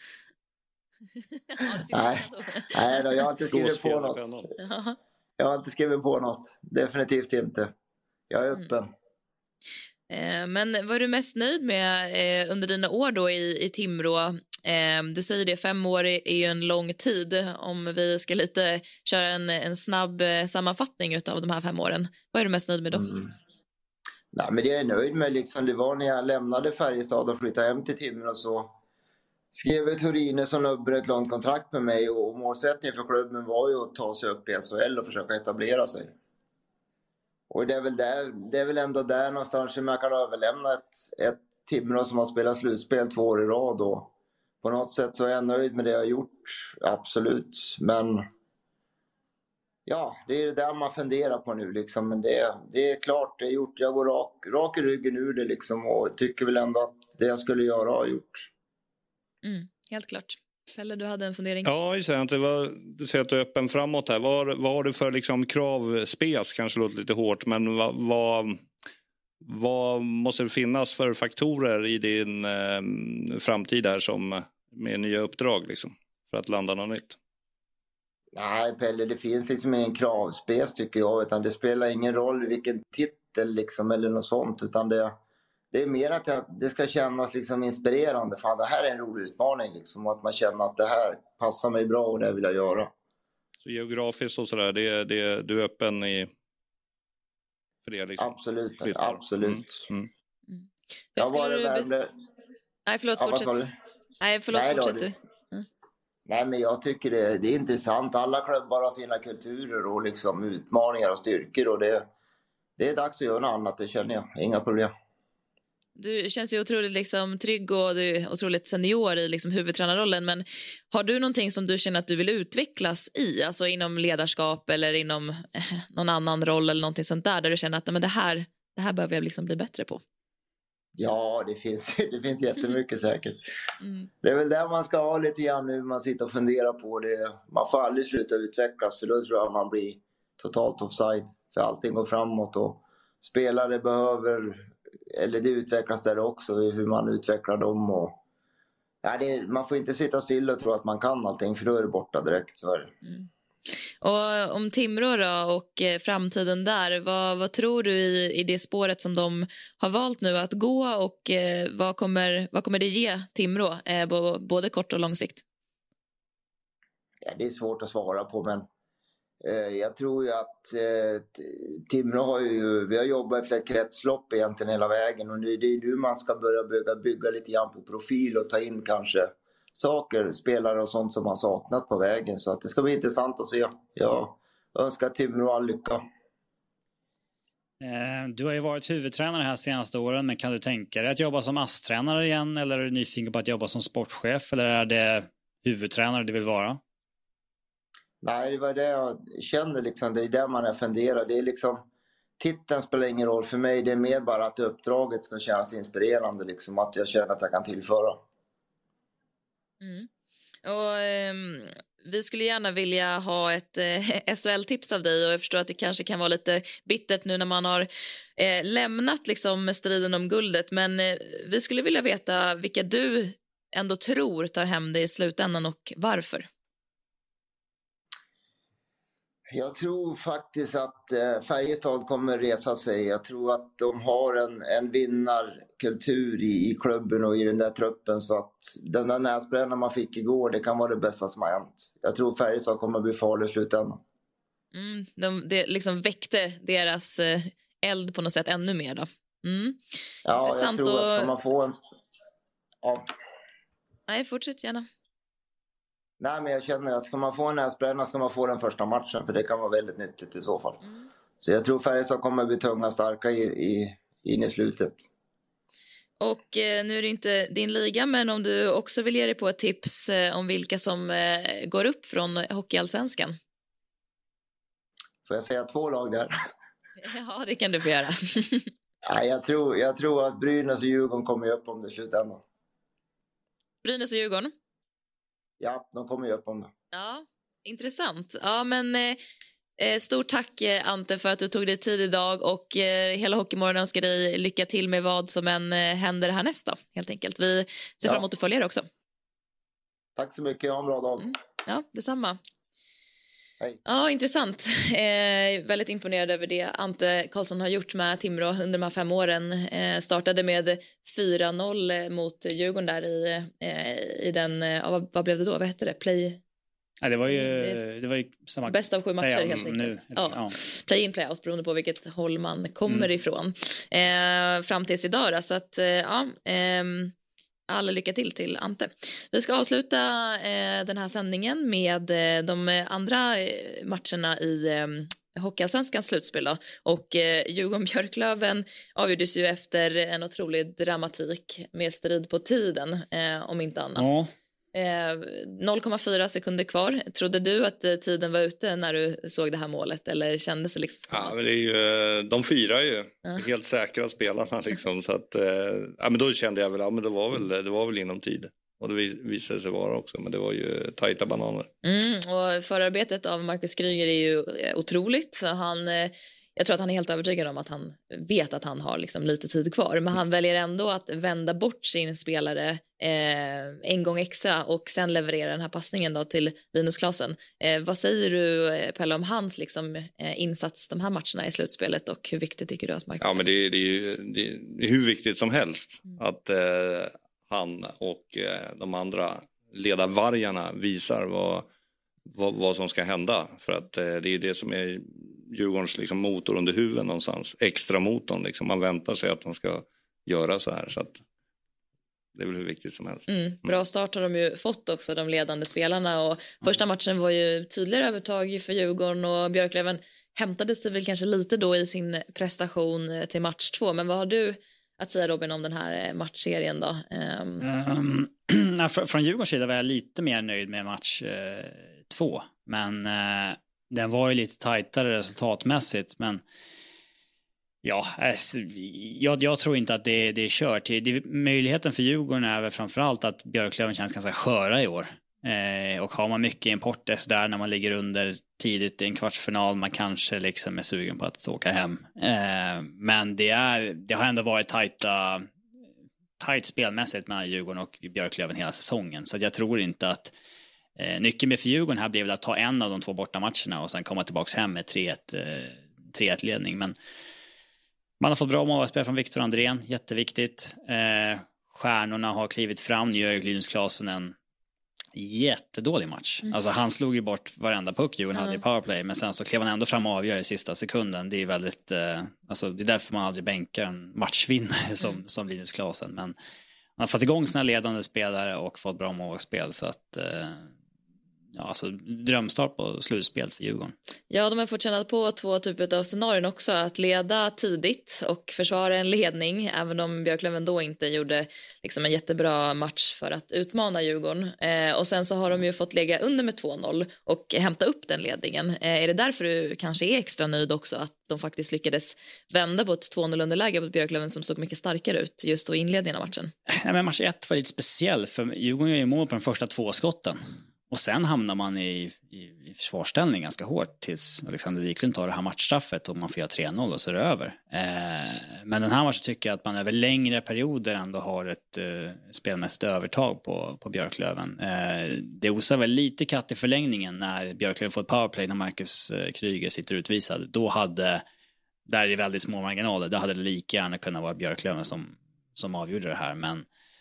Nej, jag har inte skrivit på något. Jag har inte skrivit på något. Definitivt inte. Jag är öppen. Men vad är du mest nöjd med under dina år då i Timrå? Du säger det, 5 år är ju en lång tid. Om vi ska lite köra en snabb sammanfattning av de här 5 åren. Vad är du mest nöjd med då? Nej, men det jag är nöjd med liksom, det var när jag lämnade Färjestad och flyttade hem till Timrå, så skrev Torine som uppbröt ett långt kontrakt med mig, och målsättningen för klubben var ju att ta sig upp i SHL och försöka etablera sig. Och det är väl ändå där någonstans som jag kan överlämna ett Timrå som har spelat slutspel 2 år i rad, och på något sätt så är jag nöjd med det jag har gjort, absolut. Men ja, det är det där man funderar på nu liksom. Men det är klart, det är gjort. Jag går rak i ryggen ur det liksom, och tycker väl ändå att det jag skulle göra har gjort. Helt klart. Pelle, du hade en fundering. Ja, just det. Du säger att du är öppen framåt här. Vad har du för liksom kravspes? Kanske låter lite hårt, men vad måste det finnas för faktorer i din framtid här som med nya uppdrag liksom, för att landa något nytt? Nej, Pelle, det finns liksom ingen kravspes tycker jag, utan det spelar ingen roll vilken titel liksom, eller något sånt, utan det är mer att det ska kännas liksom inspirerande. Fan, det här är en rolig utmaning liksom, och att man känner att det här passar mig bra och det vill jag göra. Så geografiskt och sådär, du är öppen för det liksom? Absolut. Jag var i Värmdö. Nej, förlåt, fortsätt. Nej, fortsätt du. Nej, men jag tycker det är intressant. Alla klubbar har sina kulturer och liksom utmaningar och styrkor. Och det är dags att göra något annat, det känner jag. Inga problem. Du känns ju otroligt liksom trygg och du är otroligt senior i liksom huvudtränarrollen. Men har du någonting som du känner att du vill utvecklas i? Alltså inom ledarskap eller inom någon annan roll eller någonting sånt där du känner att men det här behöver jag liksom bli bättre på? Ja, det finns jättemycket säkert. Det är väl där man ska ha lite grann nu. Man sitter och funderar på det. Man får aldrig sluta utvecklas, för då tror jag man blir totalt offside. För allting går framåt och spelare behöver, eller det utvecklas där också, hur man utvecklar dem. Och, man får inte sitta still och tro att man kan allting, för då är det borta direkt. Så är det. Och om Timrå då och framtiden där, vad tror du i det spåret som de har valt nu att gå, och vad kommer det ge Timrå, både kort och lång sikt? Ja, det är svårt att svara på, men jag tror ju att Timrå vi har jobbat efter ett kretslopp egentligen hela vägen, och det är nu man ska börja bygga lite grann på profil och ta in kanske saker, spelare och sånt som man saknat på vägen. Så att det ska bli intressant att se. Jag önskar Timrå all lycka. Du har ju varit huvudtränare här senaste åren, men kan du tänka dig att jobba som ASS-tränare igen, eller är du nyfiken på att jobba som sportchef, eller är det huvudtränare du vill vara? Nej, det var det jag kände liksom. Det är där man funderar. Det är liksom, titeln spelar ingen roll för mig. Det är mer bara att uppdraget ska kännas inspirerande liksom, att jag känner att jag kan tillföra. Och vi skulle gärna vilja ha ett SHL-tips av dig, och jag förstår att det kanske kan vara lite bittert nu när man har lämnat liksom striden om guldet, men vi skulle vilja veta vilka du ändå tror tar hem det i slutändan och varför. Jag tror faktiskt att Färjestad kommer resa sig. Jag tror att de har en vinnarkultur i klubben och i den där truppen. Så att den där näsbrännan man fick igår, det kan vara det bästa som har hänt. Jag tror Färjestad kommer bli farlig i slutändan. Det liksom väckte deras eld på något sätt ännu mer då. Ja, intressant. Jag tror att ska man få en... Ja. Nej, fortsätt gärna. Nej, men jag känner att ska man få en näsbränna ska man få den första matchen, för det kan vara väldigt nyttigt i så fall. Så jag tror Färjestad kommer bli tunga och starka in i slutet. Och nu är det inte din liga, men om du också vill ge dig på ett tips om vilka som går upp från Hockeyallsvenskan. Får jag säga 2 lag där? Ja, det kan du få göra. Nej, jag tror att Brynäs och Djurgården kommer upp om det slutändan. Brynäs och Djurgården? Ja, de kommer ju upp om det. Ja, intressant. Ja, men stort tack Ante för att du tog dig tid idag, och hela Hockeymorgon önskar dig lycka till med vad som än händer härnäst då, helt enkelt. Vi ser fram emot att följa det också. Tack så mycket, ha en bra dag. Ja, detsamma. Hej. Ja, intressant. Väldigt imponerad över det Ante Karlsson har gjort med Timrå under de här 5 åren. Startade med 4-0 mot Djurgården där i den, vad blev det då? Vad hette det? Play... Ja, det var ju samma bäst av 7 matcher helt enkelt. Nu. Ja. Play-in, play-out beroende på vilket håll man kommer ifrån. Fram tills idag då, så att alla lycka till Ante. Vi ska avsluta den här sändningen med de andra matcherna i Hockeyallsvenskans slutspel då. Och Djurgården-Björklöven avgjordes ju efter en otrolig dramatik med strid på tiden, om inte annat. Ja. 0,4 sekunder kvar. Trodde du att tiden var ute när du såg det här målet, eller kändes det liksom? Ja, men det är ju, de firar ju helt säkra spelarna liksom, så att men då kände jag väl, men det var väl inom tid. Och det visade sig vara också, men det var ju tajta bananer. Och förarbetet av Marcus Kryger är ju otroligt. Så jag tror att han är helt övertygad om att han vet att han har liksom lite tid kvar. Men han väljer ändå att vända bort sin spelare en gång extra och sen leverera den här passningen då till Linus Klasen. Vad säger du, Pelle, om hans liksom, insats de här matcherna i slutspelet, och hur viktigt tycker du att Marcus? Ja, men det är hur viktigt som helst att han och de andra ledarvargarna visar vad som ska hända. För att det är det som är Djurgårdens liksom motor under huven någonstans. Extra motorn liksom. Man väntar sig att han ska göra så här. Så att Det är väl hur viktigt som helst. Bra start har de ju fått också, de ledande spelarna. Och första matchen var ju tydligare övertag för Djurgården, och Björklöven hämtade sig väl kanske lite då i sin prestation till match 2. Men vad har du att säga, Robin, om den här matchserien då? Från Djurgårdens sida var jag lite mer nöjd med match 2. Men den var ju lite tajtare resultatmässigt. Men ja, jag tror inte att det är kört. Möjligheten för Djurgården är väl framförallt att Björklöven känns ganska sköra i år. Och har man mycket importer så där när man ligger under tidigt i en kvartsfinal, man kanske liksom är sugen på att åka hem. Men det har ändå varit tajt spelmässigt mellan Djurgården och Björklöven hela säsongen. Så jag tror inte att nyckeln för Djurgården här blev att ta en av de 2 bortamatcherna och sen komma tillbaka hem med 3-1 ledning. Men man har fått bra målvaktsspel från Viktor Andrén, jätteviktigt. Stjärnorna har klivit fram. Nu gör Linus Klasen en jättedålig match. Alltså han slog ju bort varenda puck Djurgården hade i powerplay, men sen så klev han ändå fram och avgör i sista sekunden. Det är väldigt alltså det är därför man aldrig bänkar en matchvinnare som Linus Klasen. Men han har fått igång sina ledande spelare och fått bra målvaktsspel, så att alltså drömstart på slutspel för Djurgården. Ja, de har fått känna på 2 typer av scenarion också. Att leda tidigt och försvara en ledning, även om Björklöven då inte gjorde liksom en jättebra match för att utmana Djurgården. Och sen så har de ju fått lägga under med 2-0 och hämta upp den ledningen. Är det därför du kanske är extra nöjd också, att de faktiskt lyckades vända på ett 2-0 underläge på Björklöven som såg mycket starkare ut just då i inledningen av matchen? Nej, men match 1 var lite speciell, för Djurgården gör ju mål på de första 2 skotten. Och sen hamnar man i försvarsställning ganska hårt tills Alexander Wiklund tar det här matchstraffet och man får göra 3-0 och så är det över. Men den här matchen tycker jag att man över längre perioder ändå har ett spelmässigt övertag på Björklöven. Det osar väl lite katt i förlängningen när Björklöven får ett powerplay när Marcus Kryger sitter utvisad. Där är det väldigt små marginaler. Då hade det lika gärna kunnat vara Björklöven som avgjorde det här. Men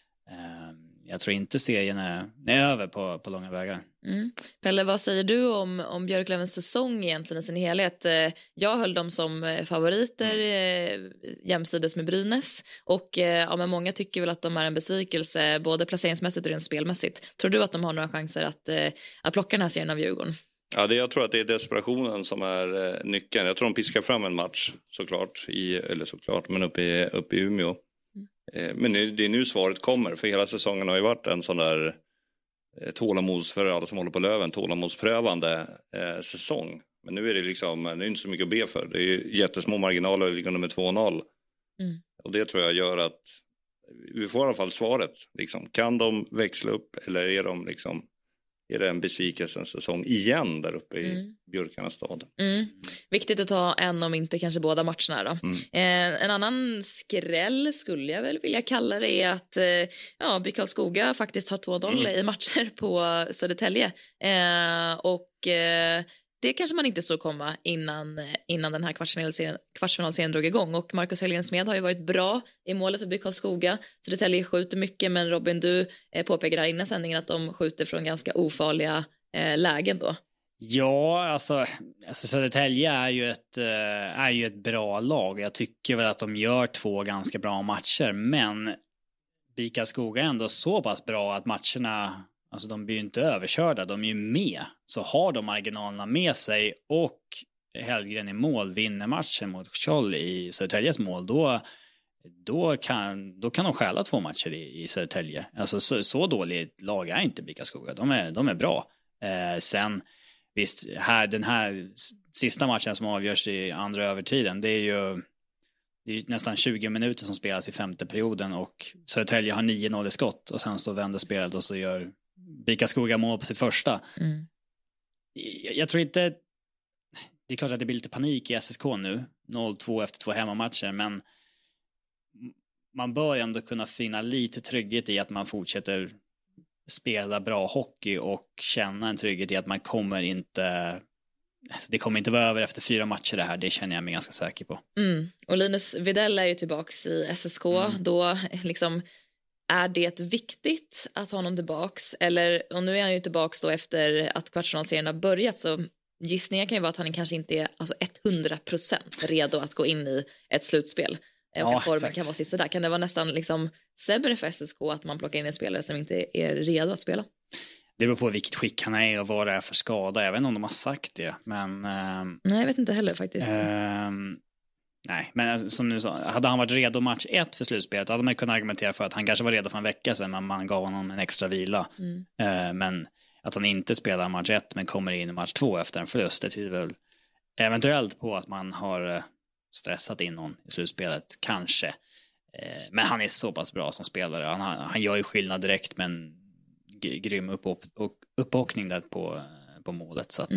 jag tror inte serien är över på långa vägar. Pelle, vad säger du om Björklövens säsong egentligen i sin helhet? Jag höll dem som favoriter jämsides med Brynäs. Och men många tycker väl att de är en besvikelse både placeringsmässigt och rent spelmässigt. Tror du att de har några chanser att plocka den här serien av Djurgården? Ja, jag tror att det är desperationen som är nyckeln. Jag tror de piskar fram en match men uppe i Umeå. Men det är nu svaret kommer, för hela säsongen har ju varit en sån där för alla som håller på Löven, tålamodsprövande säsong. Men nu är det liksom, det är inte så mycket att be för. Det är ju jättesmå marginaler liggande med 2-0. Och det tror jag gör att vi får i alla fall svaret. Liksom, kan de växla upp eller är det en besvikelsens säsong igen där uppe i Björkarnas stad? Viktigt att ta en, om inte kanske båda matcherna då. En annan skräll skulle jag väl vilja kalla det är att BIK Karlskoga faktiskt har 2-0 i matcher på Södertälje. Och det kanske man inte såg komma innan den här kvartsfinalserien drog igång. Och Marcus Helgen Smed har ju varit bra i målet för BIK Karlskoga. Södertälje skjuter mycket, men Robin, du påpekar här innan sändningen att de skjuter från ganska ofarliga lägen då. Ja, alltså Södertälje är ju ett bra lag. Jag tycker väl att de gör 2 ganska bra matcher, men BIK Karlskoga är ändå så pass bra att matcherna, alltså de blir ju inte överkörda, de är ju med. Så har de marginalerna med sig och Hellgren i mål vinner matchen mot Scholl i Södertäljes mål, då kan de stjäla 2 matcher i Södertälje. Alltså så dåligt lag är inte BIK Karlskoga. De är bra. Sen visst, den här sista matchen som avgörs i andra övertiden, det är ju nästan 20 minuter som spelas i 5:e perioden och Södertälje har 9-0 i skott och sen så vänder spelet och så gör BIK Karlskoga mål på sitt första. Jag tror inte, det är klart att det blir lite panik i SSK nu, 0-2 efter 2 hemmamatcher, men man bör ändå kunna finna lite trygghet i att man fortsätter spela bra hockey och känna en trygghet i att man kommer inte, det kommer inte vara över efter 4 matcher det här, det känner jag mig ganska säker på. Och Linus Widell är ju tillbaks i SSK, då liksom, är det viktigt att ha honom tillbaks? Och nu är han ju tillbaks då efter att kvartsfinalserien har börjat, så gissningen kan ju vara att han kanske inte är 100% redo att gå in i ett slutspel. och att formen kan vara så där. Kan det vara nästan liksom sämre för SSK att man plockar in en spelare som inte är redo att spela? Det beror på vilket skick han är och vad det är för skada. Jag vet inte om de har sagt det, men... Nej, jag vet inte heller faktiskt. Nej, men som du sa, hade han varit redo match 1 för slutspelet hade man kunnat argumentera för att han kanske var redo för en vecka sedan, men man gav honom en extra vila. Men att han inte spelar match 1 men kommer in i match 2 efter en förlust, det tyder väl eventuellt på att man har stressat in någon i slutspelet, kanske. Men han är så pass bra som spelare. Han gör ju skillnad direkt, men grym uppåkning där på målet. Så att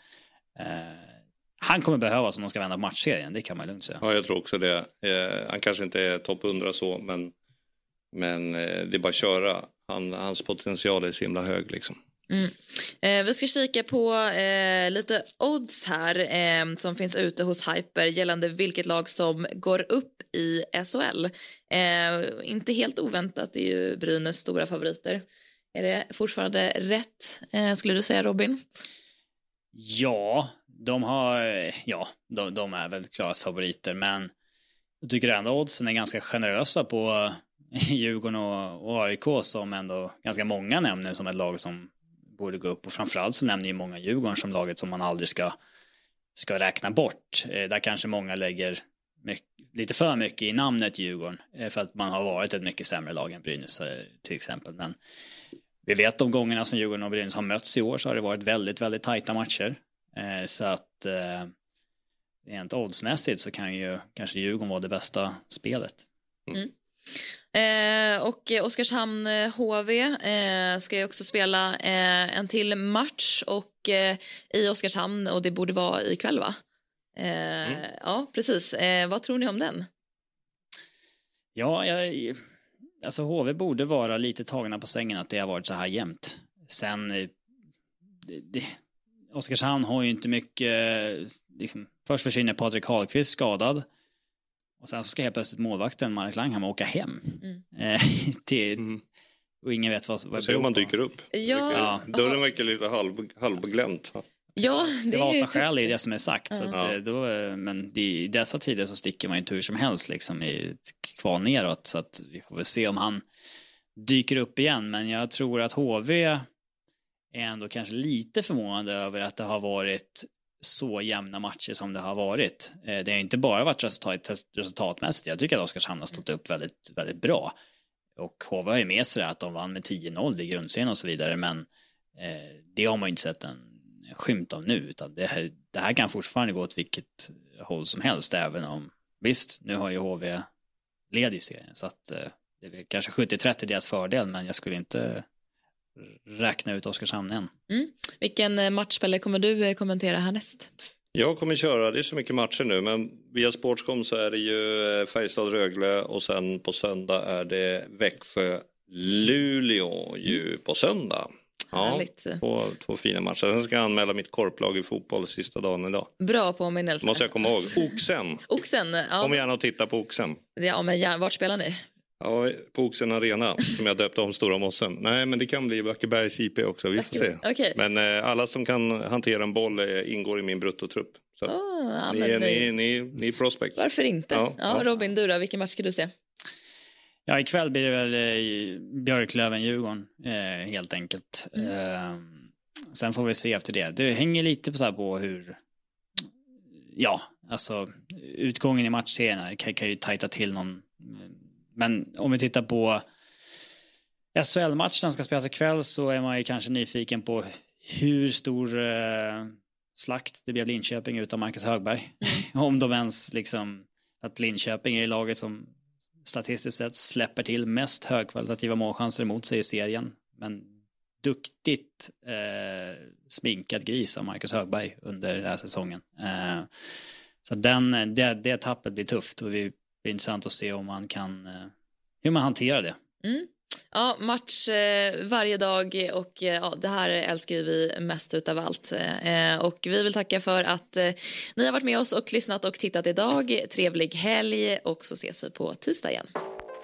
han kommer behövas om de ska vända på matchserien, det kan man lugnt säga. Ja, jag tror också det. Han kanske inte är topp 100 så, men det är bara att köra. Hans potential är så himla hög liksom. Vi ska kika på lite odds här som finns ute hos Hyper gällande vilket lag som går upp i SHL. Inte helt oväntat, det är ju Brynäs stora favoriter. Är det fortfarande rätt, skulle du säga, Robin? Ja, de är väl klart favoriter, men jag tycker ändå oddsen är ganska generösa på Djurgården och AIK, som ändå ganska många nämner som ett lag som borde gå upp, och framförallt så nämner ju många Djurgården som laget som man aldrig ska räkna bort. Där kanske många lägger lite för mycket i namnet Djurgården för att man har varit ett mycket sämre lag än Brynäs till exempel, men vi vet de gångerna som Djurgården och Brynäs har mötts i år så har det varit väldigt, väldigt tajta matcher. Så att rent oddsmässigt så kan ju kanske Djurgården vara det bästa spelet. Och Oskarshamn HV ska ju också spela en till match och i Oskarshamn, och det borde vara ikväll, va? Ja, precis. Vad tror ni om den? Ja, alltså HV borde vara lite tagna på sängen att det har varit så här jämnt. Sen Oskarshamn har ju inte mycket liksom, först försvinner Patrik Hallqvist skadad och sen så ska helt plötsligt målvakten Mark Langham åka hem och ingen vet vad så man dyker upp. Ja. Dörren verkar lite halvglänt. Ja, det är ju skäl i det som är sagt. Så att, men i dessa tider så sticker man inte hur som helst liksom, i kvar neråt. Så att vi får väl se om han dyker upp igen. Men jag tror att HV är ändå kanske lite förvånande över att det har varit så jämna matcher som det har varit. Det har inte bara varit resultatmässigt. Jag tycker att Oskarshamn har stått upp väldigt, väldigt bra. Och HV har ju med sig att de vann med 10-0 i grundserien och så vidare. Men det har man inte sett en skymt av nu, utan det här kan fortfarande gå åt vilket håll som helst, även om visst, nu har ju HV led i serien, så att det är kanske 70-30 deras fördel, men jag skulle inte räkna ut Oskarshamn än. Vilken matchspelare kommer du kommentera härnäst? Jag kommer köra, det är så mycket matcher nu, men via Sportscom så är det ju Färjestad-Rögle och sen på söndag är det Växjö-Luleå ju på söndag. Ja, två fina matcher. Sen ska jag anmäla mitt korplag i fotboll sista dagen idag. Bra påminnelse. Måste jag komma ihåg. Oxen. Ja. Kom gärna och titta på Oxen. Ja, men vart spelar ni? Ja, på Oxen Arena som jag döpte om Stora Mossen. Nej, men det kan bli Blackebergs IP också. Vi får se. Okay. Men alla som kan hantera en boll ingår i min bruttotrupp. Så ni är prospects. Varför inte? Ja, Robin, du då, vilken match ska du se? Ja, ikväll blir det väl Björklöven-Djurgården helt enkelt. Sen får vi se efter det. Det hänger lite på hur alltså utgången i matchserien kan ju tajta till någon. Men om vi tittar på SHL-matchen ska spelas ikväll, så är man ju kanske nyfiken på hur stor slakt det blev Linköping utan Marcus Högberg. Om de ens liksom, att Linköping är laget som statistiskt sett släpper till mest högkvalitativa målchanser emot sig i serien. Men duktigt sminkad gris av Marcus Högberg under den här säsongen. Så det tappet blir tufft, och det blir intressant att se om man kan hur man hanterar det. Ja, match varje dag, och det här älskar vi mest utav allt. Och vi vill tacka för att ni har varit med oss och lyssnat och tittat idag. Trevlig helg, och så ses vi på tisdag igen.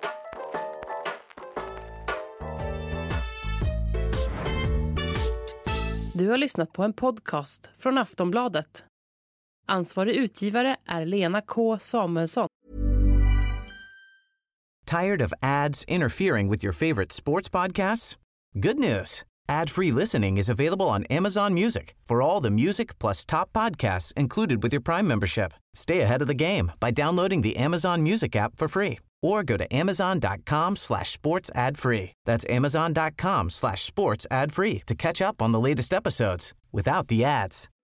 Du har lyssnat på en podcast från Aftonbladet. Ansvarig utgivare är Lena K. Samuelsson. Tired of ads interfering with your favorite sports podcasts? Good news. Ad-free listening is available on Amazon Music for all the music plus top podcasts included with your Prime membership. Stay ahead of the game by downloading the Amazon Music app for free or go to amazon.com/sports ad free. That's amazon.com/sports ad free to catch up on the latest episodes without the ads.